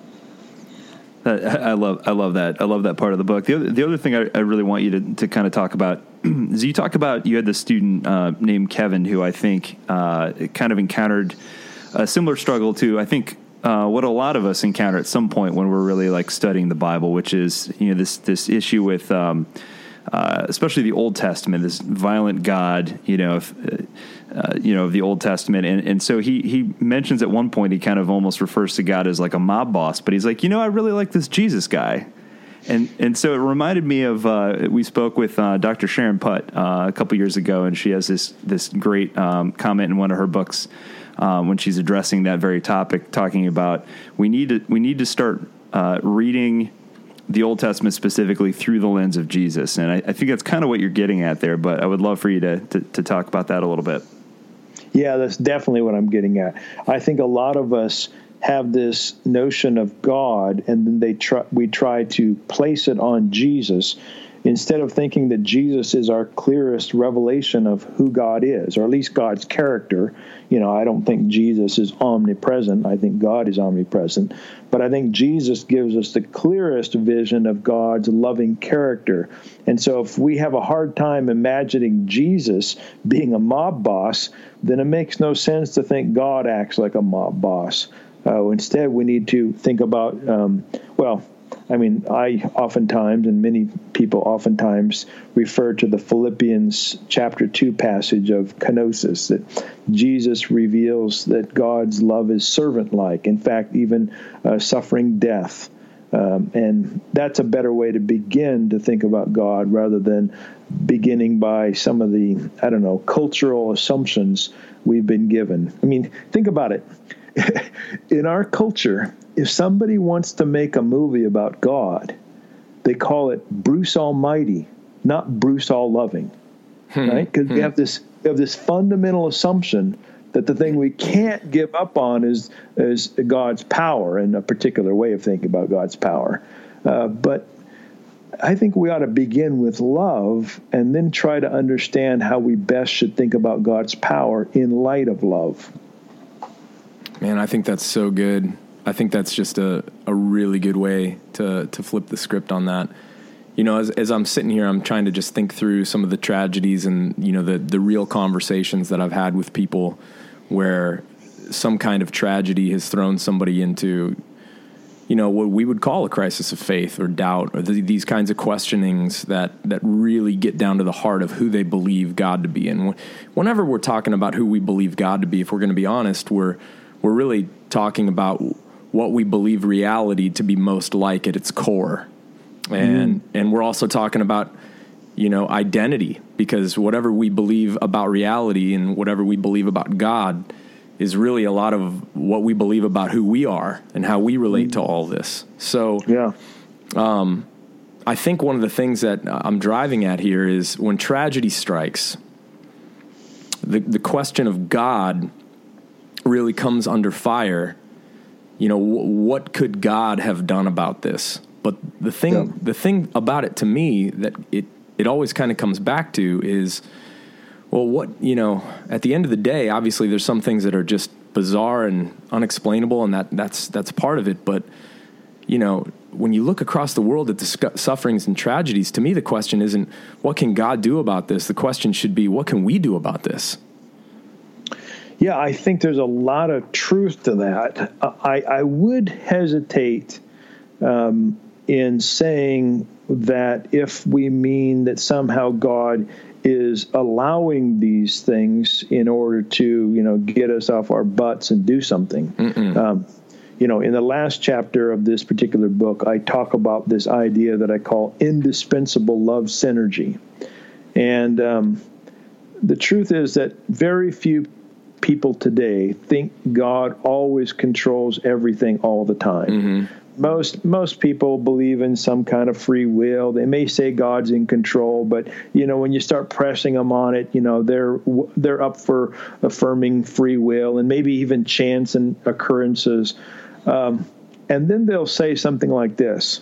Speaker 4: I love that. I love that part of the book. The other thing I really want you to kind of talk about is you talk about you had this student named Kevin who I think kind of encountered a similar struggle to, I think, what a lot of us encounter at some point when we're really like studying the Bible, which is, this issue with especially the Old Testament, this violent God, of the Old Testament. And so he mentions at one point, he kind of almost refers to God as like a mob boss, but he's like, I really like this Jesus guy. And so it reminded me of, we spoke with Dr. Sharon Putt a couple years ago, and she has this great comment in one of her books when she's addressing that very topic, talking about we need to start reading the Old Testament specifically through the lens of Jesus. And I think that's kind of what you're getting at there, but I would love for you to talk about that a little bit.
Speaker 1: Yeah, that's definitely what I'm getting at. I think a lot of us have this notion of God, and then we try to place it on Jesus, instead of thinking that Jesus is our clearest revelation of who God is, or at least God's character. I don't think Jesus is omnipresent. I think God is omnipresent. But I think Jesus gives us the clearest vision of God's loving character. And so if we have a hard time imagining Jesus being a mob boss, then it makes no sense to think God acts like a mob boss. Instead, we need to think about, I oftentimes, and many people oftentimes, refer to the Philippians chapter 2 passage of kenosis, that Jesus reveals that God's love is servant-like, in fact, even suffering death. And that's a better way to begin to think about God, rather than beginning by some of the, cultural assumptions we've been given. Think about it. In our culture, if somebody wants to make a movie about God, they call it Bruce Almighty, not Bruce All Loving, right? Because we have this fundamental assumption that the thing we can't give up on is God's power, and a particular way of thinking about God's power. But I think we ought to begin with love and then try to understand how we best should think about God's power in light of love.
Speaker 3: Man, I think that's so good. I think that's just a really good way to flip the script on that. As I'm sitting here, I'm trying to just think through some of the tragedies and, the real conversations that I've had with people where some kind of tragedy has thrown somebody into, what we would call a crisis of faith or doubt, or these kinds of questionings that really get down to the heart of who they believe God to be. And whenever we're talking about who we believe God to be, if we're going to be honest, we're really talking about what we believe reality to be most like at its core. And we're also talking about, identity, because whatever we believe about reality and whatever we believe about God is really a lot of what we believe about who we are and how we relate to all this. So I think one of the things that I'm driving at here is when tragedy strikes, the question of God really comes under fire, what could God have done about this? But the thing about it to me that it always kind of comes back to is, well, at the end of the day, obviously there's some things that are just bizarre and unexplainable, and that's part of it. But, when you look across the world at the sufferings and tragedies, to me, the question isn't, what can God do about this? The question should be, what can we do about this?
Speaker 1: Yeah, I think there's a lot of truth to that. I would hesitate in saying that if we mean that somehow God is allowing these things in order to, get us off our butts and do something. In the last chapter of this particular book, I talk about this idea that I call indispensable love synergy. And the truth is that very few people today think God always controls everything all the time. Most people believe in some kind of free will. They may say God's in control, but when you start pressing them on it, they're up for affirming free will and maybe even chance and occurrences. And then they'll say something like this: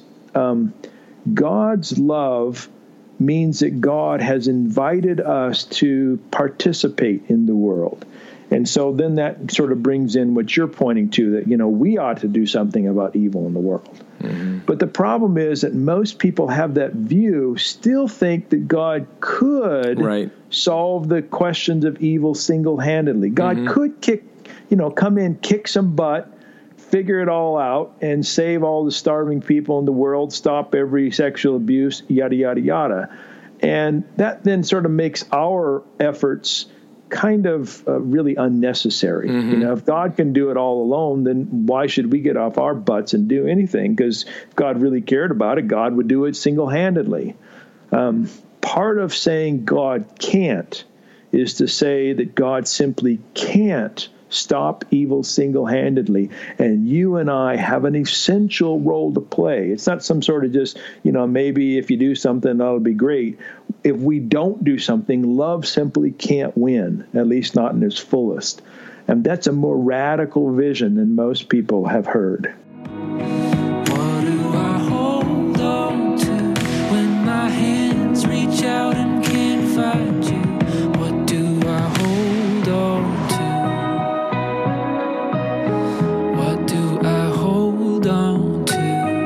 Speaker 1: God's love means that God has invited us to participate in the world. And so then that sort of brings in what you're pointing to, that, we ought to do something about evil in the world. But the problem is that most people have that view, still think that God could solve the questions of evil single-handedly. God could come in, kick some butt, figure it all out, and save all the starving people in the world, stop every sexual abuse, yada, yada, yada. And that then sort of makes our efforts kind of really unnecessary. If God can do it all alone, then why should we get off our butts and do anything? Because if God really cared about it, God would do it single-handedly. Part of saying God can't is to say that God simply can't stop evil single-handedly. And you and I have an essential role to play. It's not some sort of just, maybe if you do something, that'll be great. If we don't do something, love simply can't win, at least not in its fullest. And that's a more radical vision than most people have heard.
Speaker 2: What do I hold on to when my hands reach out and can't find you? What do I hold on to? What do I hold on to?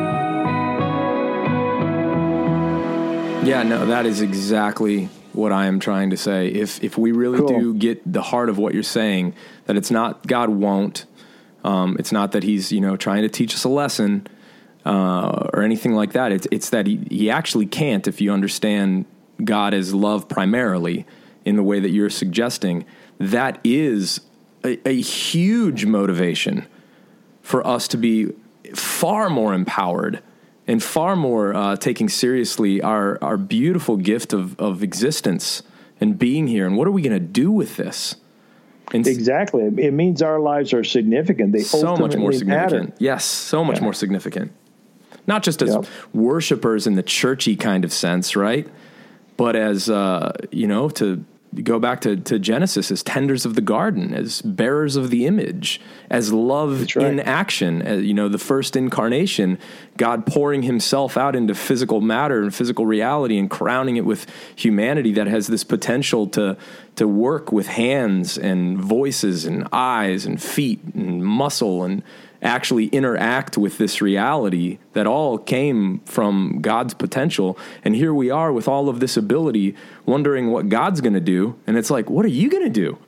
Speaker 3: Yeah, no, that is exactly what I am trying to say. If we really do get the heart of what you're saying, that it's not God won't, it's not that he's, trying to teach us a lesson or anything like that. It's that he actually can't, if you understand God as love primarily in the way that you're suggesting. That is a huge motivation for us to be far more empowered and far more taking seriously our beautiful gift of existence and being here. And what are we going to do with this? And
Speaker 1: exactly. It means our lives are significant. They
Speaker 3: so much more significant.
Speaker 1: Matter.
Speaker 3: Yes, so much more significant. Not just as worshipers in the churchy kind of sense, right? But as, to go back to Genesis, as tenders of the garden, as bearers of the image, as love in action, as, the first incarnation, God pouring himself out into physical matter and physical reality and crowning it with humanity that has this potential to work with hands and voices and eyes and feet and muscle and actually interact with this reality that all came from God's potential. And here we are with all of this ability, wondering what God's going to do. And it's like, what are you going to do?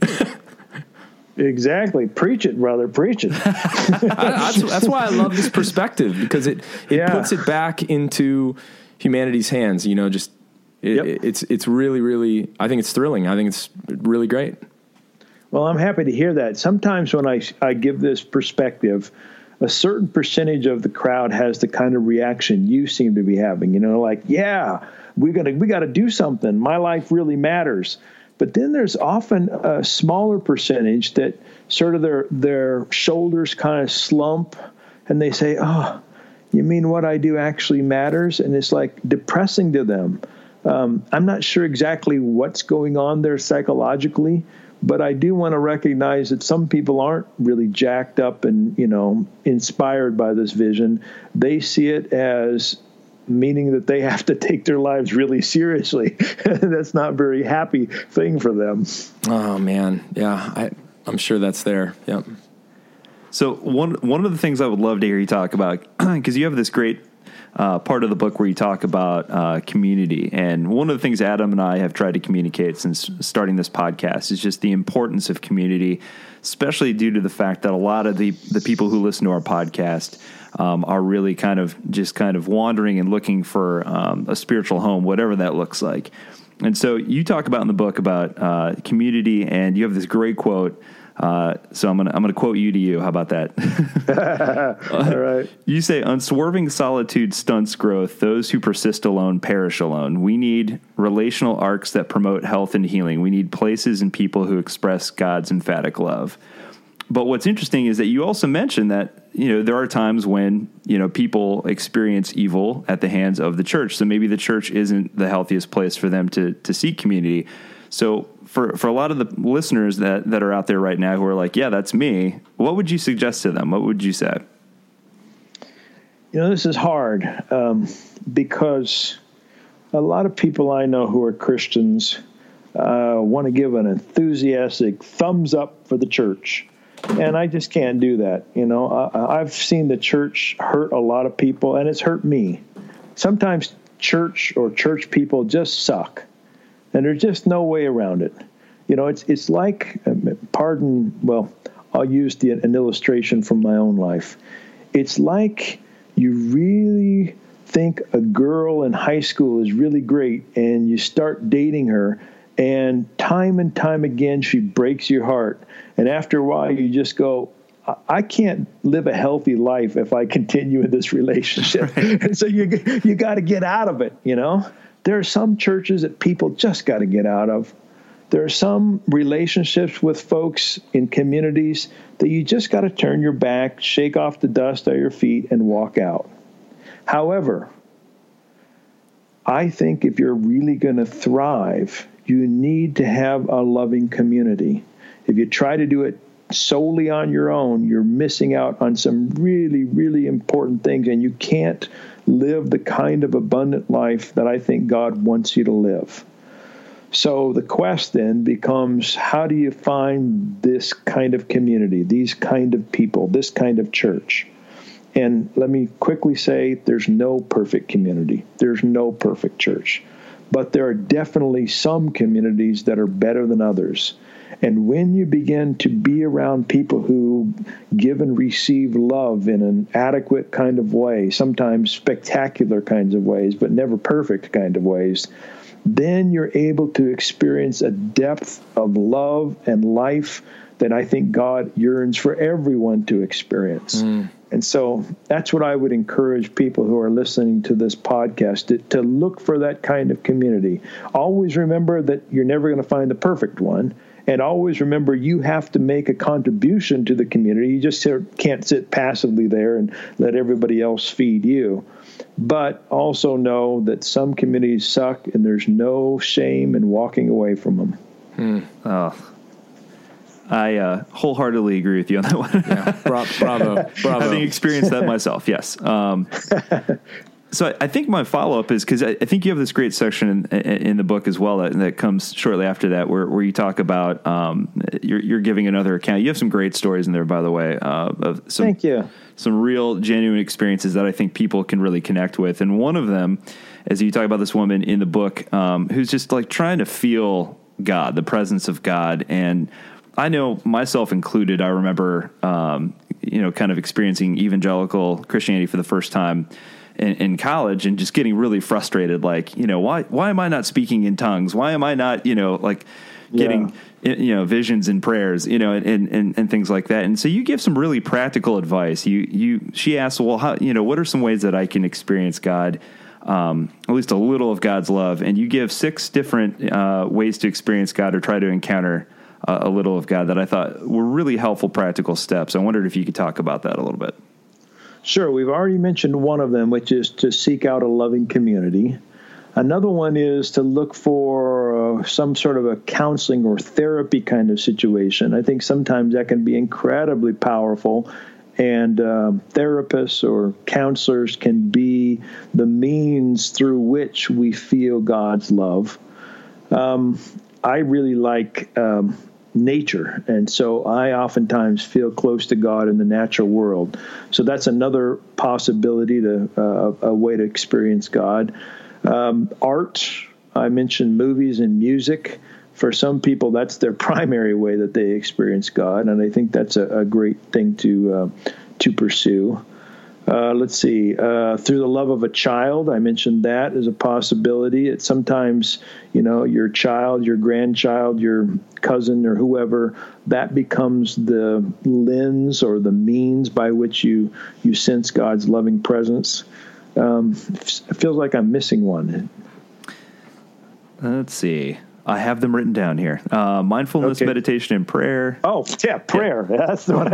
Speaker 1: Exactly. Preach it, brother. Preach it.
Speaker 3: That's why I love this perspective, because it puts it back into humanity's hands. It's really, really, I think it's thrilling. I think it's really great.
Speaker 1: Well, I'm happy to hear that. Sometimes when I give this perspective, a certain percentage of the crowd has the kind of reaction you seem to be having, like, yeah, we got to do something. My life really matters. But then there's often a smaller percentage that sort of their shoulders kind of slump and they say, oh, you mean what I do actually matters? And it's like depressing to them. I'm not sure exactly what's going on there psychologically, But I do want to recognize that some people aren't really jacked up and, inspired by this vision. They see it as meaning that they have to take their lives really seriously. That's not a very happy thing for them.
Speaker 3: Oh, man. Yeah, I'm sure that's there. Yep.
Speaker 4: So one of the things I would love to hear you talk about, because you have this great part of the book where you talk about community. And one of the things Adam and I have tried to communicate since starting this podcast is just the importance of community, especially due to the fact that a lot of the people who listen to our podcast are really kind of wandering and looking for a spiritual home, whatever that looks like. And so you talk about in the book about community, and you have this great quote. So I'm gonna quote you to you. How about that?
Speaker 1: All right.
Speaker 4: You say, "Unswerving solitude stunts growth. Those who persist alone perish alone. We need relational arcs that promote health and healing. We need places and people who express God's emphatic love." But what's interesting is that you also mentioned that, there are times when, people experience evil at the hands of the church. So maybe the church isn't the healthiest place for them to seek community. So for a lot of the listeners that are out there right now who are like, yeah, that's me, what would you suggest to them? What would you say?
Speaker 1: This is hard because a lot of people I know who are Christians want to give an enthusiastic thumbs up for the church. And I just can't do that. I've seen the church hurt a lot of people, and it's hurt me. Sometimes church or church people just suck, and there's just no way around it. It's like, I'll use an illustration from my own life. It's like you really think a girl in high school is really great, and you start dating her, and time again, she breaks your heart. And after a while, you just go, I can't live a healthy life if I continue in this relationship. Right. And so you got to get out of it, There are some churches that people just got to get out of. There are some relationships with folks in communities that you just got to turn your back, shake off the dust of your feet, and walk out. However, I think if you're really going to thrive, you need to have a loving community. If you try to do it solely on your own, you're missing out on some really, really important things, and you can't live the kind of abundant life that I think God wants you to live. So the quest then becomes, how do you find this kind of community, these kind of people, this kind of church? And let me quickly say, there's no perfect community. There's no perfect church. But there are definitely some communities that are better than others. And when you begin to be around people who give and receive love in an adequate kind of way, sometimes spectacular kinds of ways, but never perfect kind of ways, then you're able to experience a depth of love and life that I think God yearns for everyone to experience. And so that's what I would encourage people who are listening to this podcast to look for that kind of community. Always remember that you're never going to find the perfect one. And always remember, you have to make a contribution to the community. You just can't sit passively there and let everybody else feed you. But also know that some communities suck, and there's no shame in walking away from them.
Speaker 4: I wholeheartedly agree with you on that one.
Speaker 3: Yeah, bravo.
Speaker 4: Having experienced that myself, yes. So I think my follow-up is, because I think you have this great section in the book as well that comes shortly after that, where you talk about you're giving another account. You have some great stories in there, by the way, of
Speaker 1: Thank you.
Speaker 4: Some real genuine experiences that I think people can really connect with. And one of them, as you talk about this woman in the book who's just like trying to feel God, the presence of God. And I know, myself included, I remember kind of experiencing evangelical Christianity for the first time in college, and just getting really frustrated, like, why am I not speaking in tongues? Why am I not, getting, visions and prayers, and things like that. And so you give some really practical advice. She asked, well, how, what are some ways that I can experience God, at least a little of God's love? And you give 6 different ways to experience God, or try to encounter a little of God, that I thought were really helpful practical steps. I wondered if you could talk about that a little bit.
Speaker 1: Sure. We've already mentioned one of them, which is to seek out a loving community. Another one is to look for some sort of a counseling or therapy kind of situation. I think sometimes that can be incredibly powerful, and therapists or counselors can be the means through which we feel God's love. I really like nature, and so I oftentimes feel close to God in the natural world. So that's another possibility, a way to experience God. Art, I mentioned movies and music. For some people, that's their primary way that they experience God, and I think that's a great thing to pursue. Let's see. Through the love of a child, I mentioned that as a possibility. It's sometimes, your child, your grandchild, your cousin, or whoever, that becomes the lens or the means by which you sense God's loving presence. It feels like I'm missing one.
Speaker 4: Let's see. I have them written down here. Mindfulness, meditation, and prayer.
Speaker 1: Oh, yeah, prayer. Yeah. That's what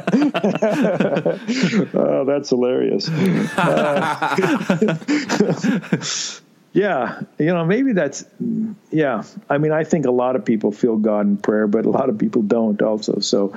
Speaker 1: oh, that's hilarious. Yeah, maybe that's, yeah. I mean, I think a lot of people feel God in prayer, but a lot of people don't also. So,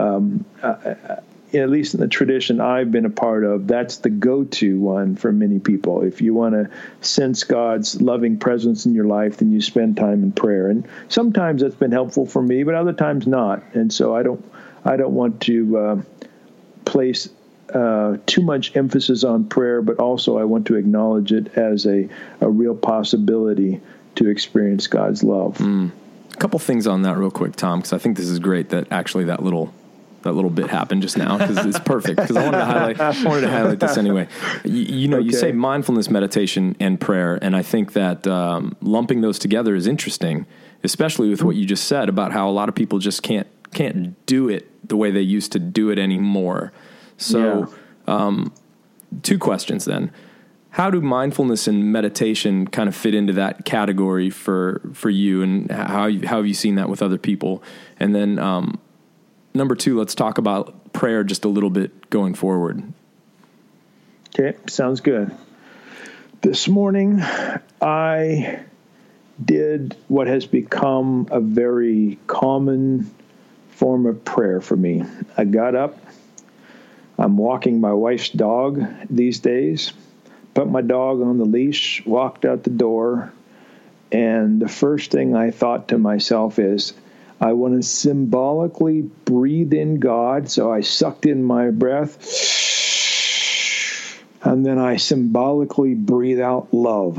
Speaker 1: at least in the tradition I've been a part of, that's the go-to one for many people. If you want to sense God's loving presence in your life, then you spend time in prayer. And sometimes that's been helpful for me, but other times not. And so I don't want to place too much emphasis on prayer, but also I want to acknowledge it as a real possibility to experience God's love.
Speaker 3: A couple things on that real quick, Tom, because I think this is great that actually that little bit happened just now, because it's perfect, because I wanted to highlight this anyway. You say mindfulness, meditation, and prayer, and I think that lumping those together is interesting, especially with what you just said about how a lot of people just can't do it the way they used to do it anymore. So, two questions then. How do mindfulness and meditation kind of fit into that category for you, and how have you seen that with other people? And then number two, let's talk about prayer just a little bit going forward.
Speaker 1: Okay, sounds good. This morning, I did what has become a very common form of prayer for me. I got up. I'm walking my wife's dog these days. Put my dog on the leash, walked out the door, and the first thing I thought to myself is, I want to symbolically breathe in God. So I sucked in my breath, and then I symbolically breathe out love.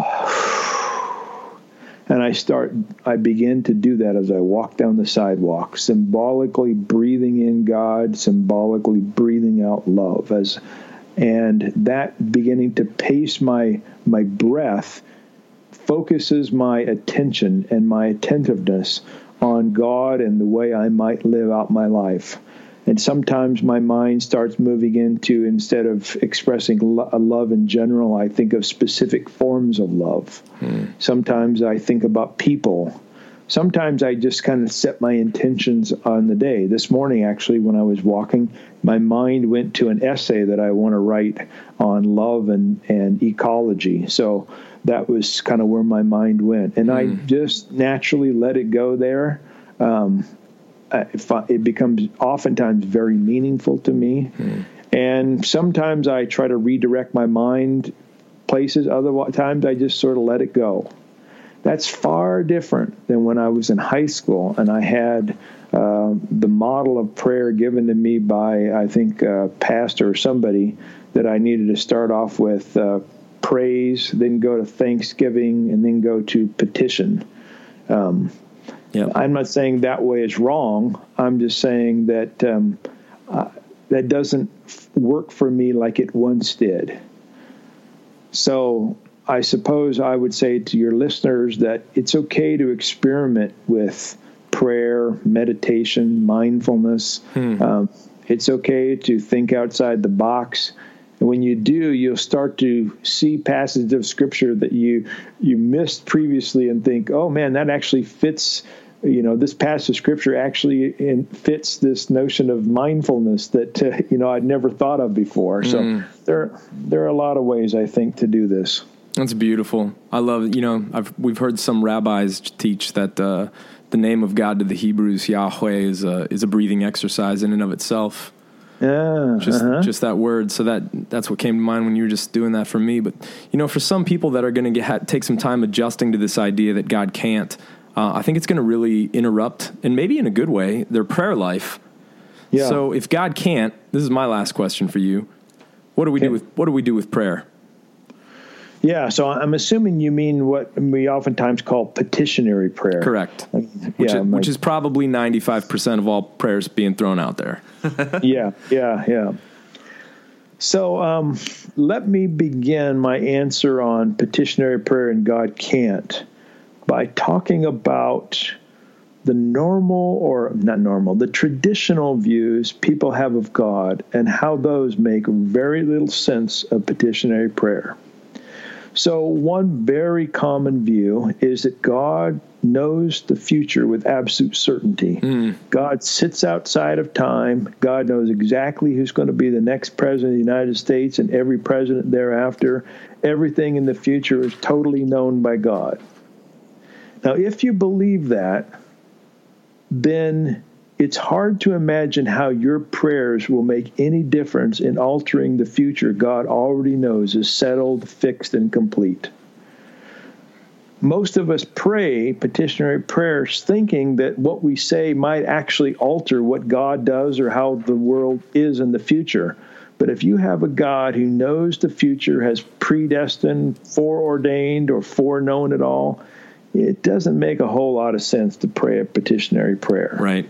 Speaker 1: And I begin to do that as I walk down the sidewalk, symbolically breathing in God, symbolically breathing out love. And that beginning to pace my breath focuses my attention and my attentiveness on God and the way I might live out my life. And sometimes my mind starts moving into, instead of expressing love in general, I think of specific forms of love. Sometimes I think about people. Sometimes I just kind of set my intentions on the day. This morning, actually, when I was walking, my mind went to an essay that I want to write on love and ecology. So that was kind of where my mind went. And I just naturally let it go there. It becomes oftentimes very meaningful to me. And sometimes I try to redirect my mind places. Other times I just sort of let it go. That's far different than when I was in high school and I had the model of prayer given to me by, I think, a pastor or somebody, that I needed to start off with praise, then go to thanksgiving, and then go to petition. I'm not saying that way is wrong. I'm just saying that that doesn't work for me like it once did. So I suppose I would say to your listeners that it's okay to experiment with prayer, meditation, mindfulness. It's okay to think outside the box. And when you do, you'll start to see passages of Scripture that you missed previously and think, oh, man, that actually fits. This passage of Scripture actually fits this notion of mindfulness that, I'd never thought of before. So there are a lot of ways, I think, to do this.
Speaker 3: That's beautiful. I love it. You know, we've heard some rabbis teach that the name of God to the Hebrews, Yahweh, is a breathing exercise in and of itself.
Speaker 1: Yeah,
Speaker 3: just that word. So that's what came to mind when you were just doing that for me. But you know, for some people that are going to take some time adjusting to this idea that God can't, I think it's going to really interrupt, and maybe in a good way, their prayer life. Yeah. So if God can't, this is my last question for you. What do we do with prayer? Yeah,
Speaker 1: so I'm assuming you mean what we oftentimes call petitionary prayer.
Speaker 3: Correct. Which is probably 95% of all prayers being thrown out there.
Speaker 1: Yeah. So let me begin my answer on petitionary prayer and God can't by talking about the traditional views people have of God and how those make very little sense of petitionary prayer. So one very common view is that God knows the future with absolute certainty. God sits outside of time. God knows exactly who's going to be the next president of the United States and every president thereafter. Everything in the future is totally known by God. Now, if you believe that, then it's hard to imagine how your prayers will make any difference in altering the future God already knows is settled, fixed, and complete. Most of us pray petitionary prayers thinking that what we say might actually alter what God does or how the world is in the future. But if you have a God who knows the future, has predestined, foreordained, or foreknown it all, it doesn't make a whole lot of sense to pray a petitionary prayer.
Speaker 3: Right.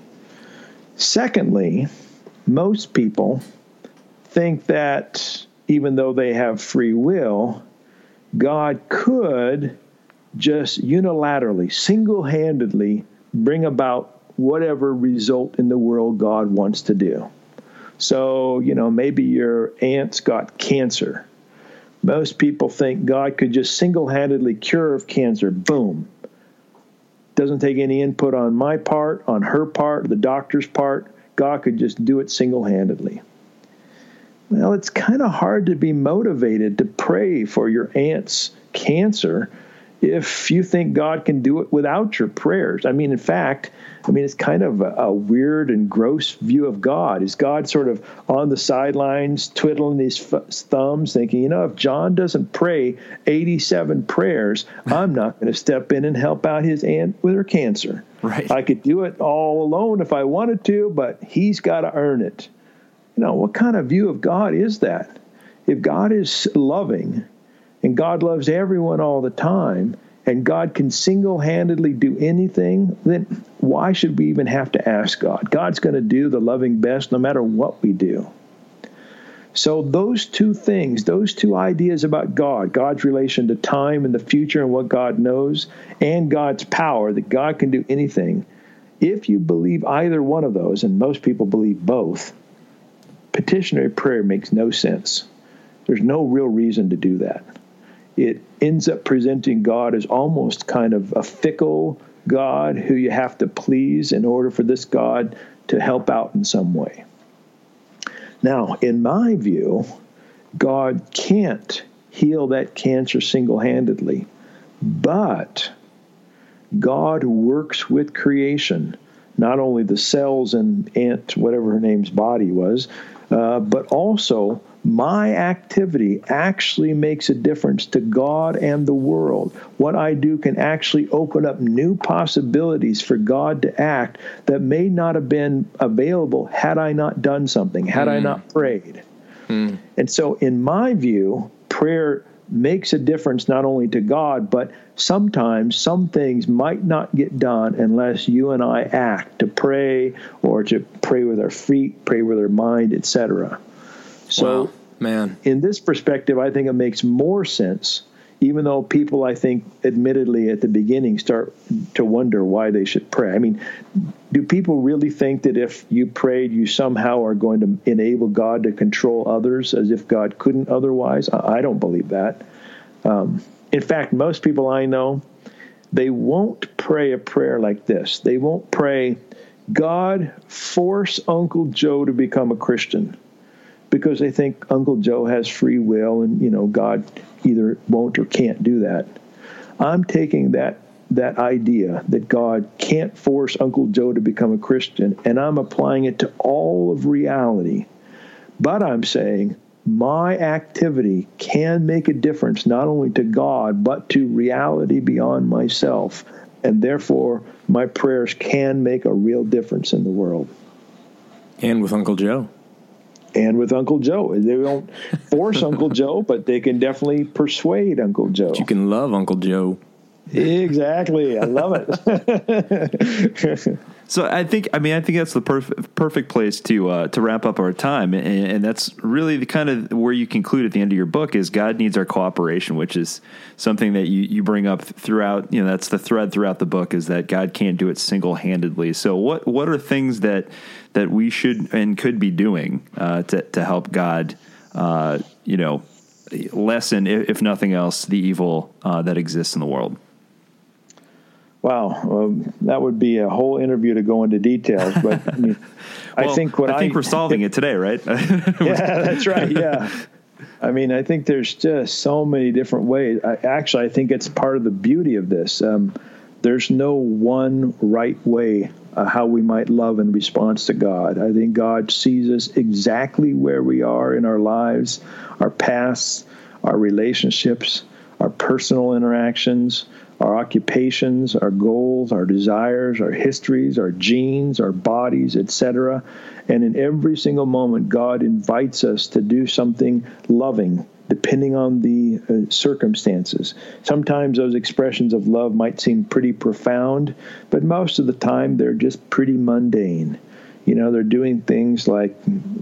Speaker 1: Secondly, most people think that even though they have free will, God could just unilaterally, single-handedly bring about whatever result in the world God wants to do. So, maybe your aunt's got cancer. Most people think God could just single-handedly cure cancer. Boom. Doesn't take any input on my part, on her part, the doctor's part. God could just do it single-handedly. Well, it's kind of hard to be motivated to pray for your aunt's cancer if you think God can do it without your prayers. In fact, it's kind of a weird and gross view of God. Is God sort of on the sidelines, twiddling his thumbs, thinking, if John doesn't pray 87 prayers, I'm not going to step in and help out his aunt with her cancer.
Speaker 3: Right.
Speaker 1: I could do it all alone if I wanted to, but he's got to earn it. What kind of view of God is that? If God is loving, and God loves everyone all the time, and God can single-handedly do anything, then why should we even have to ask God? God's going to do the loving best no matter what we do. So those two things, those two ideas about God, God's relation to time and the future and what God knows, and God's power, that God can do anything, if you believe either one of those, and most people believe both, petitionary prayer makes no sense. There's no real reason to do that. It ends up presenting God as almost kind of a fickle God who you have to please in order for this God to help out in some way. Now, in my view, God can't heal that cancer single-handedly, but God works with creation, not only the cells in Aunt, whatever her name's body was, but also my activity actually makes a difference to God and the world. What I do can actually open up new possibilities for God to act that may not have been available had I not done something, had I not prayed. And so in my view, prayer makes a difference not only to God, but sometimes some things might not get done unless you and I act to pray or to pray with our feet, pray with our mind, etc. So,
Speaker 3: wow, man,
Speaker 1: in this perspective, I think it makes more sense, even though people, I think, admittedly at the beginning start to wonder why they should pray. Do people really think that if you prayed, you somehow are going to enable God to control others as if God couldn't otherwise? I don't believe that. In fact, most people I know, they won't pray a prayer like this. They won't pray, God, force Uncle Joe to become a Christian. because they think Uncle Joe has free will and, God either won't or can't do that. I'm taking that idea that God can't force Uncle Joe to become a Christian, and I'm applying it to all of reality. But I'm saying my activity can make a difference not only to God, but to reality beyond myself. And therefore, my prayers can make a real difference in the world.
Speaker 3: And with Uncle Joe.
Speaker 1: And with Uncle Joe. They won't force Uncle Joe, but they can definitely persuade Uncle Joe.
Speaker 3: But you can love Uncle Joe.
Speaker 1: Exactly. I love it.
Speaker 4: So I think that's the perfect place to wrap up our time, and that's really the kind of where you conclude at the end of your book is God needs our cooperation, which is something that you bring up throughout. That's the thread throughout the book is that God can't do it single-handedly. So what are things that we should and could be doing to help God, lessen, if nothing else, the evil that exists in the world?
Speaker 1: Wow, that would be a whole interview to go into details. But I think
Speaker 4: we're solving it today, right?
Speaker 1: Yeah, that's right. Yeah, I think there's just so many different ways. I think it's part of the beauty of this. There's no one right way how we might love in response to God. I think God sees us exactly where we are in our lives, our pasts, our relationships, our personal interactions, our occupations, our goals, our desires, our histories, our genes, our bodies, etc. And in every single moment, God invites us to do something loving, depending on the circumstances. Sometimes those expressions of love might seem pretty profound, but most of the time they're just pretty mundane. They're doing things like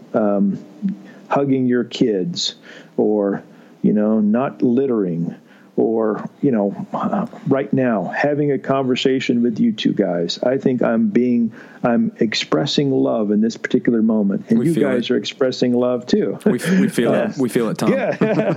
Speaker 1: hugging your kids or, not littering, or, right now, having a conversation with you two guys. I think I'm expressing love in this particular moment. And you guys are expressing love too.
Speaker 3: We feel it. We feel it, Tom.
Speaker 1: Yeah.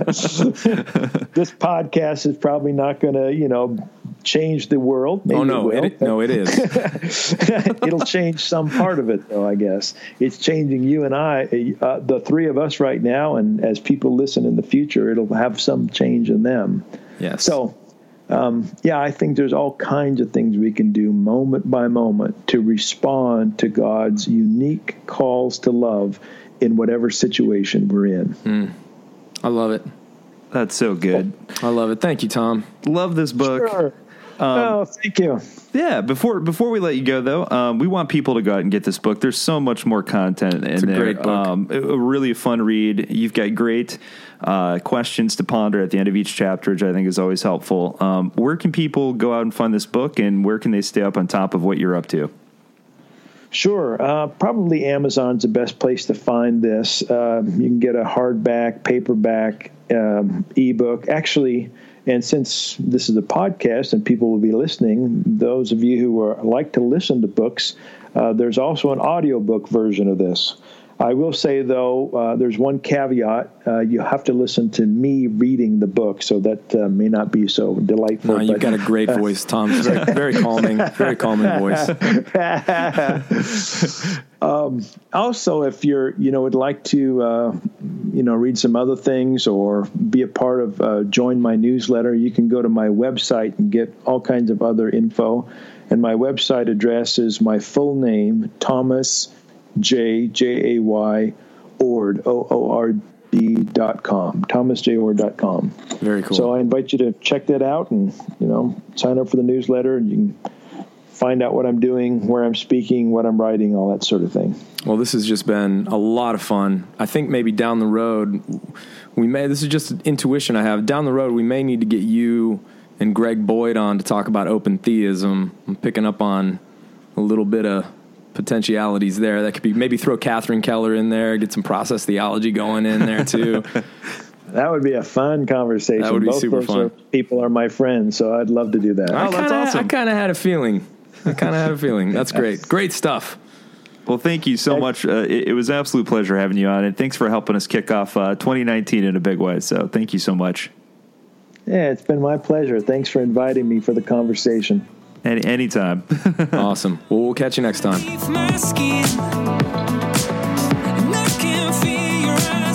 Speaker 1: This podcast is probably not going to, change the world. Maybe
Speaker 3: it is.
Speaker 1: It'll change some part of it, though, I guess. It's changing you and I, the three of us right now, and as people listen in the future, it'll have some change in them.
Speaker 3: Yes.
Speaker 1: So, I think there's all kinds of things we can do moment by moment to respond to God's unique calls to love in whatever situation we're in.
Speaker 3: I love it.
Speaker 4: That's so good.
Speaker 3: I love it. Thank you, Tom.
Speaker 4: Love this book.
Speaker 1: Sure. Thank you.
Speaker 4: Yeah. Before we let you go, though, we want people to go out and get this book. There's so much more content in there.
Speaker 3: Great book.
Speaker 4: A really fun read. You've got great questions to ponder at the end of each chapter, which I think is always helpful. Where can people go out and find this book, and where can they stay up on top of what you're up to?
Speaker 1: Sure. Probably Amazon's the best place to find this. You can get a hardback, paperback, ebook. Actually, and since this is a podcast and people will be listening, those of you who like to listen to books, there's also an audiobook version of this. I will say, though, there's one caveat. You have to listen to me reading the book, so that may not be so delightful.
Speaker 3: No, you've got a great voice, Tom. Very, very calming voice.
Speaker 1: Also, if you're, would like to, read some other things or be a part of, join my newsletter, you can go to my website and get all kinds of other info. And my website address is my full name, Thomas Jay Oord, OORD.com, thomasjayoord.com.
Speaker 3: Very cool.
Speaker 1: So I invite you to check that out and, sign up for the newsletter, and you can find out what I'm doing, where I'm speaking, what I'm writing, all that sort of thing.
Speaker 3: Well, this has just been a lot of fun. I think maybe down the road, this is just an intuition I have, down the road we may need to get you and Greg Boyd on to talk about open theism. I'm picking up on a little bit of potentialities there. That could be, maybe throw Catherine Keller in there, get some process theology going in there too.
Speaker 1: That would be a fun conversation.
Speaker 3: That would be
Speaker 1: Both
Speaker 3: super fun.
Speaker 1: People are my friends, so I'd love to do that.
Speaker 3: Oh, that's awesome. I kind of had a feeling. That's great. Great stuff.
Speaker 4: Well, thank you so much. It was an absolute pleasure having you on, and thanks for helping us kick off 2019 in a big way. So thank you so much.
Speaker 1: Yeah, it's been my pleasure. Thanks for inviting me for the conversation.
Speaker 4: Anytime.
Speaker 3: Awesome. Well, we'll catch you next time.
Speaker 2: My skin, and I can feel your eyes.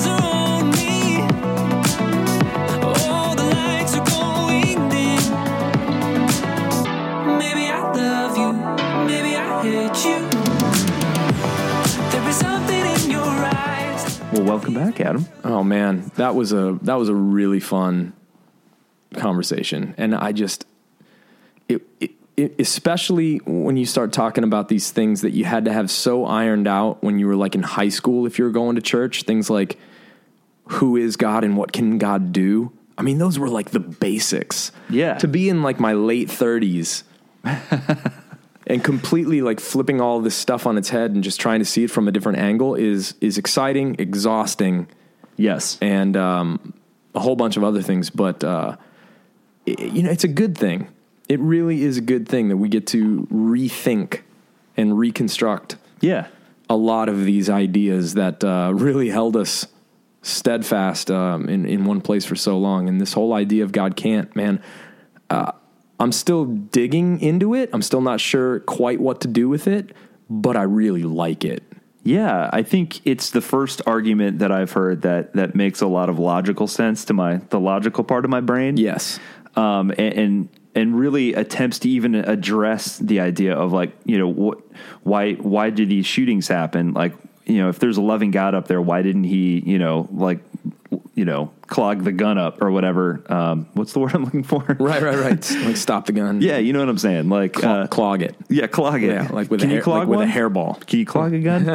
Speaker 4: welcome back, Adam.
Speaker 3: Oh man, that was a really fun conversation, and I just it especially when you start talking about these things that you had to have so ironed out when you were like in high school, if you were going to church, things like who is God and what can God do? I mean, those were like the basics.
Speaker 4: Yeah.
Speaker 3: To be in like my late 30s and completely like flipping all this stuff on its head and just trying to see it from a different angle is exciting, exhausting.
Speaker 4: Yes.
Speaker 3: And a whole bunch of other things. But, it's a good thing. It really is a good thing that we get to rethink and reconstruct a lot of these ideas that really held us steadfast in one place for so long. And this whole idea of God can't, man, I'm still digging into it. I'm still not sure quite what to do with it, but I really like it.
Speaker 4: Yeah, I think it's the first argument that I've heard that makes a lot of logical sense to the logical part of my brain.
Speaker 3: Yes.
Speaker 4: And really attempts to even address the idea of like, why do these shootings happen? Like, if there's a loving God up there, why didn't he, clog the gun up or whatever? What's the word I'm looking for?
Speaker 3: Right. Like stop the gun.
Speaker 4: Yeah, you know what I'm saying? Like
Speaker 3: clog it.
Speaker 4: Yeah, clog it.
Speaker 3: Yeah, like with
Speaker 4: Can you clog
Speaker 3: with
Speaker 4: one?
Speaker 3: a hairball.
Speaker 4: Can you clog a gun?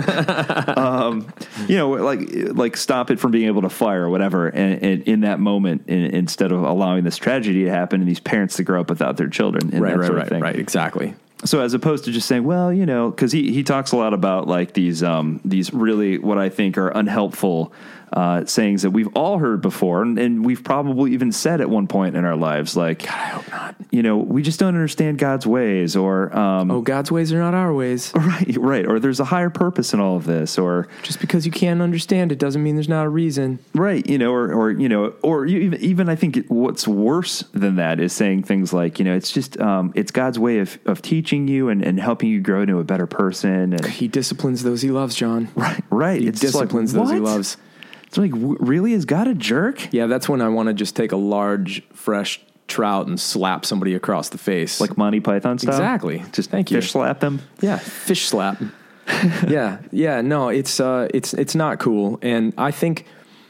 Speaker 4: Like stop it from being able to fire or whatever. And in that moment, instead of allowing this tragedy to happen and these parents to grow up without their children, and that sort of thing.
Speaker 3: Right, exactly.
Speaker 4: So as opposed to just saying, well, because he talks a lot about like these really what I think are unhelpful sayings that we've all heard before, and we've probably even said at one point in our lives, like,
Speaker 3: God, I hope not.
Speaker 4: We just don't understand God's ways, or
Speaker 3: God's ways are not our ways.
Speaker 4: Right, or there's a higher purpose in all of this, or
Speaker 3: just because you can't understand it doesn't mean there's not a reason.
Speaker 4: Right, or even I think what's worse than that is saying things like, it's just it's God's way of teaching you and helping you grow into a better person. And
Speaker 3: he disciplines those he loves, John.
Speaker 4: Right.
Speaker 3: He disciplines those he loves.
Speaker 4: It's like, really? Is God a jerk?
Speaker 3: Yeah, that's when I want to just take a large, fresh trout and slap somebody across the face.
Speaker 4: Like Monty Python style?
Speaker 3: Exactly.
Speaker 4: Just
Speaker 3: thank you.
Speaker 4: Fish slap them?
Speaker 3: Yeah, fish slap. Yeah, no, it's not cool. And I think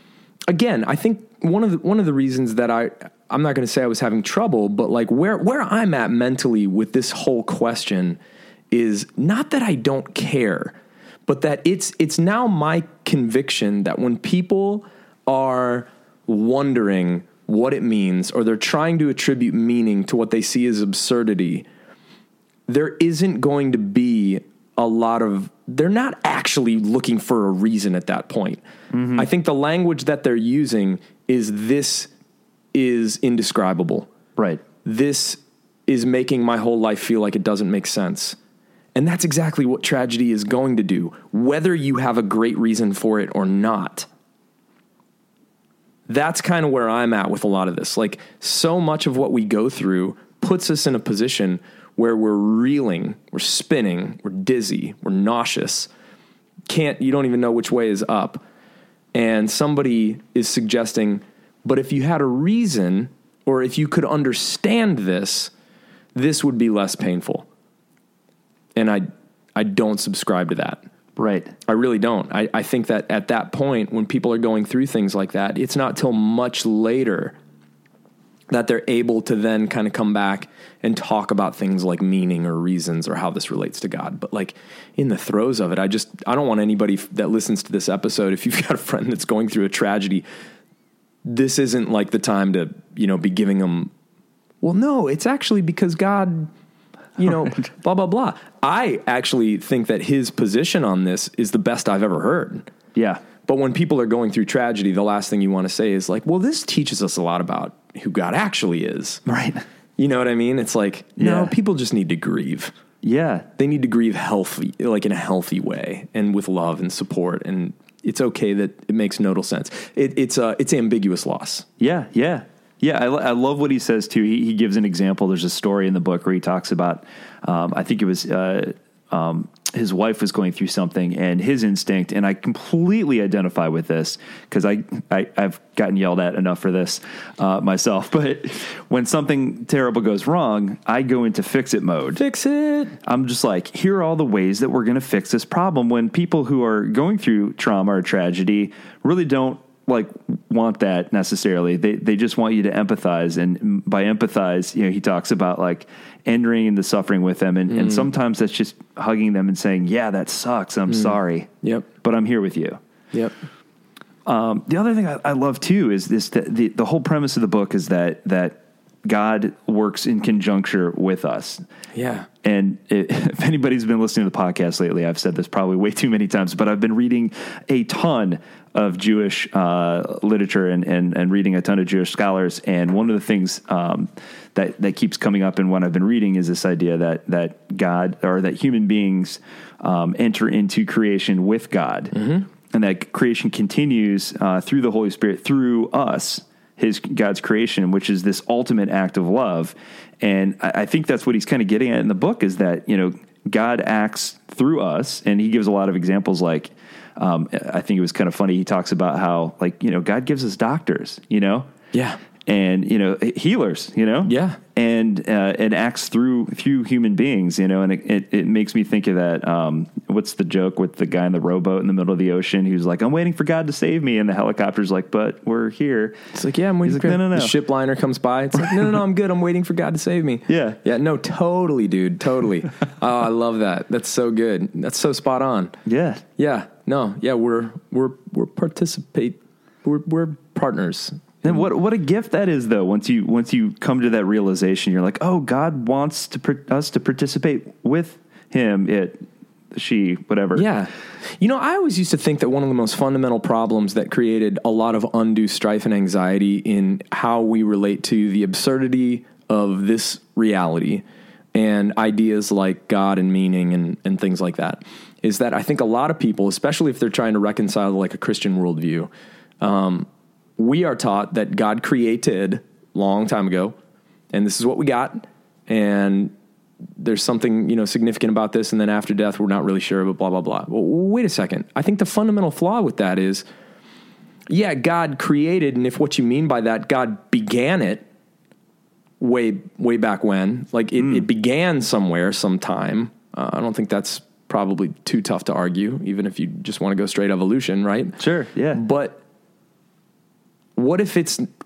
Speaker 3: one of the reasons that I'm not going to say I was having trouble, but like where I'm at mentally with this whole question is not that I don't care, but that it's now my conviction that when people are wondering what it means, or they're trying to attribute meaning to what they see as absurdity, there isn't going to be they're not actually looking for a reason at that point. Mm-hmm. I think the language that they're using is, this is indescribable.
Speaker 4: Right.
Speaker 3: This is making my whole life feel like it doesn't make sense. And that's exactly what tragedy is going to do, whether you have a great reason for it or not. That's kind of where I'm at with a lot of this. Like, so much of what we go through puts us in a position where we're reeling, we're spinning, we're dizzy, we're nauseous. You don't even know which way is up. And somebody is suggesting, but if you had a reason, or if you could understand this would be less painful. And I don't subscribe to that.
Speaker 4: Right.
Speaker 3: I really don't. I think that at that point, when people are going through things like that, it's not till much later that they're able to then kind of come back and talk about things like meaning or reasons or how this relates to God. But like in the throes of it, I don't want anybody that listens to this episode, if you've got a friend that's going through a tragedy, this isn't like the time to, be giving them, well, no, it's actually because God, blah, blah, blah. I actually think that his position on this is the best I've ever heard.
Speaker 4: Yeah.
Speaker 3: But when people are going through tragedy, the last thing you want to say is like, well, this teaches us a lot about who God actually is.
Speaker 4: Right.
Speaker 3: You know what I mean? It's like, no, people just need to grieve.
Speaker 4: Yeah.
Speaker 3: They need to grieve healthy, like in a healthy way and with love and support. And it's okay that it makes nodal sense. It's ambiguous loss.
Speaker 4: Yeah. Yeah. Yeah, I love what he says, too. He gives an example. There's a story in the book where he talks about, I think it was his wife was going through something, and his instinct, and I completely identify with this because I've gotten yelled at enough for this myself. But when something terrible goes wrong, I go into fix it mode.
Speaker 3: Fix it.
Speaker 4: I'm just like, here are all the ways that we're going to fix this problem, when people who are going through trauma or tragedy really don't like want that necessarily. They just want you to empathize. And by empathize, he talks about like entering the suffering with them. And sometimes that's just hugging them and saying, yeah, that sucks. I'm sorry.
Speaker 3: Yep.
Speaker 4: But I'm here with you.
Speaker 3: Yep.
Speaker 4: The other thing I love too is this, the whole premise of the book is that God works in conjuncture with us.
Speaker 3: Yeah.
Speaker 4: And if anybody's been listening to the podcast lately, I've said this probably way too many times, but I've been reading a ton of Jewish literature and reading a ton of Jewish scholars. And one of the things that keeps coming up in what I've been reading is this idea that God, or that human beings enter into creation with God, and that creation continues through the Holy Spirit, through us, God's creation, which is this ultimate act of love. And I think that's what he's kind of getting at in the book, is that, God acts through us. And he gives a lot of examples. Like, I think it was kind of funny. He talks about how, like, God gives us doctors,
Speaker 3: Yeah.
Speaker 4: and, healers,
Speaker 3: Yeah.
Speaker 4: and acts through human beings, and it makes me think of that. What's the joke with the guy in the rowboat in the middle of the ocean who's like, I'm waiting for God to save me. And the helicopter's like, but we're here.
Speaker 3: It's like, yeah, I'm waiting.
Speaker 4: He's like, no.
Speaker 3: The ship liner comes by. It's like, no, I'm good. I'm waiting for God to save me.
Speaker 4: Yeah.
Speaker 3: Yeah. No, totally, dude. Totally. Oh, I love that. That's so good. That's so spot on.
Speaker 4: Yeah.
Speaker 3: Yeah. No. Yeah. We're partners.
Speaker 4: And what a gift that is, though. Once you come to that realization, you're like, oh, God wants us to participate with him, she, whatever.
Speaker 3: Yeah. I always used to think that one of the most fundamental problems that created a lot of undue strife and anxiety in how we relate to the absurdity of this reality and ideas like God and meaning and things like that is that I think a lot of people, especially if they're trying to reconcile like a Christian worldview, we are taught that God created long time ago, and this is what we got, and there's something, significant about this, and then after death, we're not really sure, but blah, blah, blah. Well, wait a second. I think the fundamental flaw with that is, yeah, God created, and if what you mean by that, God began it way back when, like it began somewhere, sometime. I don't think that's probably too tough to argue, even if you just want to go straight evolution, right?
Speaker 4: Sure, yeah.
Speaker 3: But what if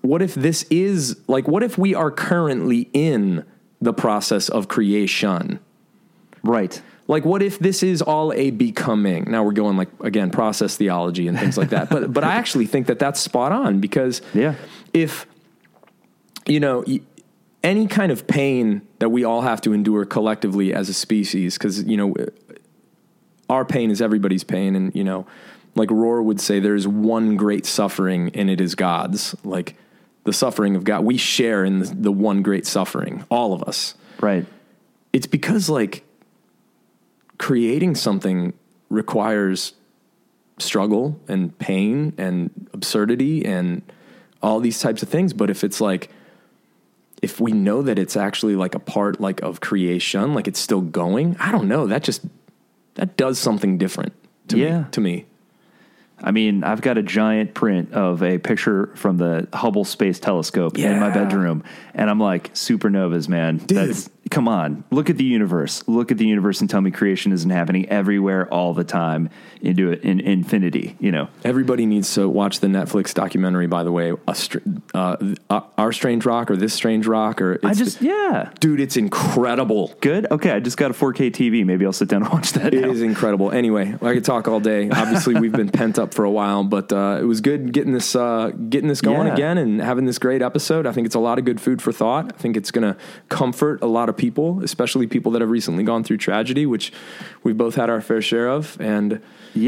Speaker 3: we are currently in the process of creation?
Speaker 4: Right.
Speaker 3: Like, what if this is all a becoming? Now we're going like, again, process theology and things like that. But I actually think that that's spot on, because if, any kind of pain that we all have to endure collectively as a species, because, our pain is everybody's pain. And, like Rohr would say, there's one great suffering, and it is God's. Like, the suffering of God, we share in the one great suffering, all of us.
Speaker 4: Right.
Speaker 3: It's because, like, creating something requires struggle and pain and absurdity and all these types of things. But if it's like, if we know that it's actually like a part like of creation, like it's still going, I don't know. That does something different to me.
Speaker 4: I mean, I've got a giant print of a picture from the Hubble Space Telescope in my bedroom, and I'm like, supernovas, man.
Speaker 3: Dude.
Speaker 4: Come on, look at the universe. Look at the universe and tell me creation isn't happening everywhere all the time into it in infinity,
Speaker 3: Everybody needs to watch the Netflix documentary, by the way, Our Strange Rock, or This Strange Rock, or dude, it's incredible.
Speaker 4: Good. Okay, I just got a 4K TV. Maybe I'll sit down and watch that.
Speaker 3: It is incredible. Anyway, I could talk all day. Obviously, we've been pent up for a while, but it was good getting this going again and having this great episode. I think it's a lot of good food for thought. I think it's going to comfort a lot of people, especially people that have recently gone through tragedy, which we've both had our fair share of. And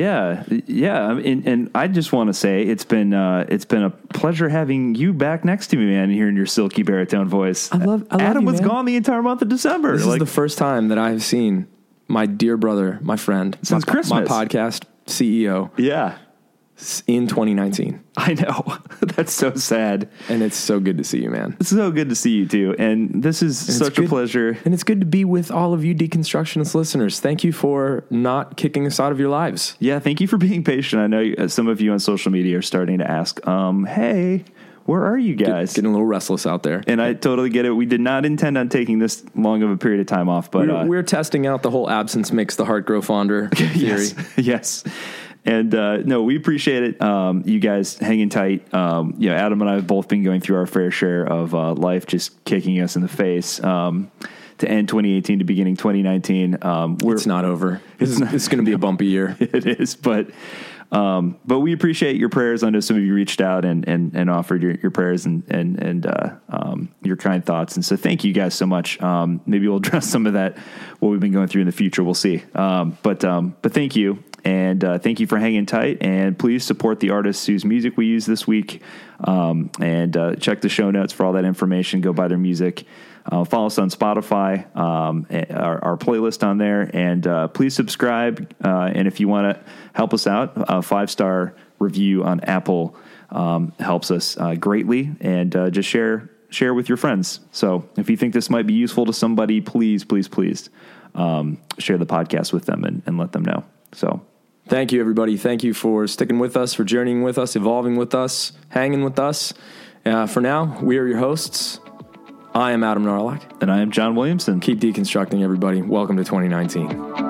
Speaker 3: and I just want to say it's been a pleasure having you back next to me, man, and hearing your silky baritone voice. I love Adam was gone the entire month of December. This is the first time that I've seen my dear brother, my friend,
Speaker 4: since Christmas,
Speaker 3: my podcast CEO.
Speaker 4: Yeah.
Speaker 3: in 2019.
Speaker 4: I know. That's so sad.
Speaker 3: And it's so good to see you, man.
Speaker 4: It's so good to see you too. And this is such a pleasure.
Speaker 3: And it's good to be with all of you deconstructionist listeners. Thank you for not kicking us out of your lives.
Speaker 4: Yeah, thank you for being patient. I know some of you on social media are starting to ask, hey, where are you guys?
Speaker 3: Getting a little restless out there.
Speaker 4: And I totally get it. We did not intend on taking this long of a period of time off, but
Speaker 3: we're testing out the whole absence makes the heart grow fonder theory.
Speaker 4: Yes. And no, we appreciate it. You guys hanging tight. Adam and I have both been going through our fair share of life just kicking us in the face. To end 2018 to beginning 2019.
Speaker 3: It's not over. It's going to be a bumpy year.
Speaker 4: It is, but we appreciate your prayers. I know some of you reached out and offered your prayers and your kind thoughts. And so thank you guys so much. Maybe we'll address some of that, what we've been going through in the future. We'll see. But thank you. And thank you for hanging tight. And please support the artists whose music we use this week. And check the show notes for all that information. Go buy their music. Follow us on Spotify, our playlist on there. And please subscribe. And if you want to help us out, a 5-star review on Apple helps us greatly. And just share with your friends. So if you think this might be useful to somebody, please share the podcast with them and let them know. So
Speaker 3: thank you, everybody. Thank you for sticking with us, for journeying with us, evolving with us, hanging with us. For now, we are your hosts. I am Adam Narlock.
Speaker 4: And I am John Williamson.
Speaker 3: Keep deconstructing, everybody. Welcome to 2019.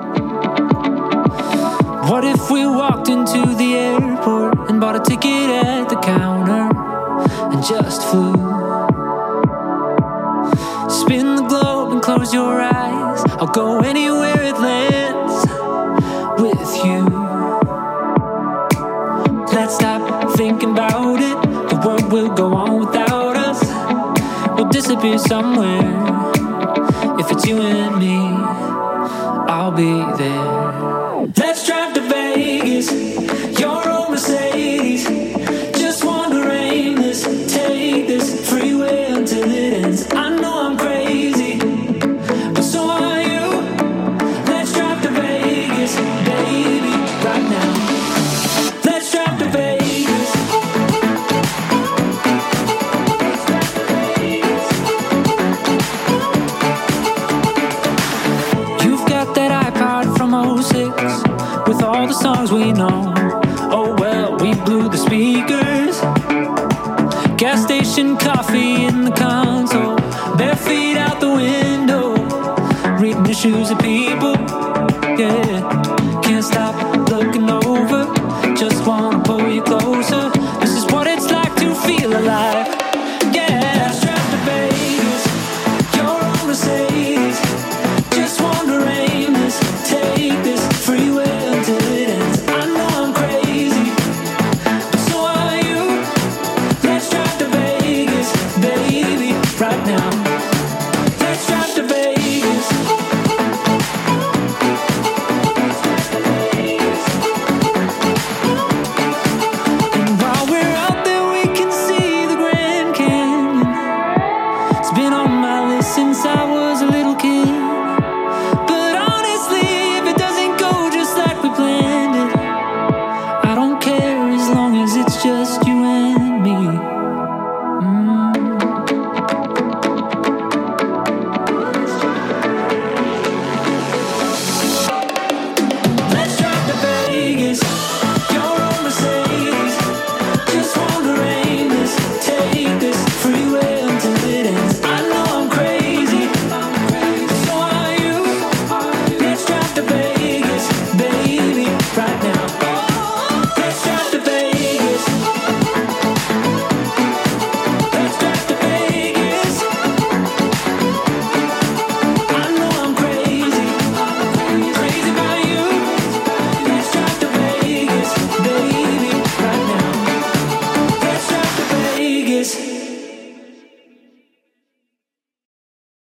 Speaker 2: What if we walked into the airport and bought a ticket at the counter and just flew? Spin the globe and close your eyes. I'll go anywhere it lands with you. Let's stop thinking about it. The world will go on without us. We'll disappear somewhere. If it's you and me, I'll be there. Let's drive to Vegas, your old Mercedes. Just wander aimless, take this freeway until it ends. I know I'm crazy, but so are you. Let's drive to Vegas, baby, right now. Let's drive to Vegas. You've got that iPod from 06 with all the songs we know. Oh well, we blew the speakers. Gas station coffee in the console. Bare feet out the window. Reading the shoes of people. Yeah, can't stop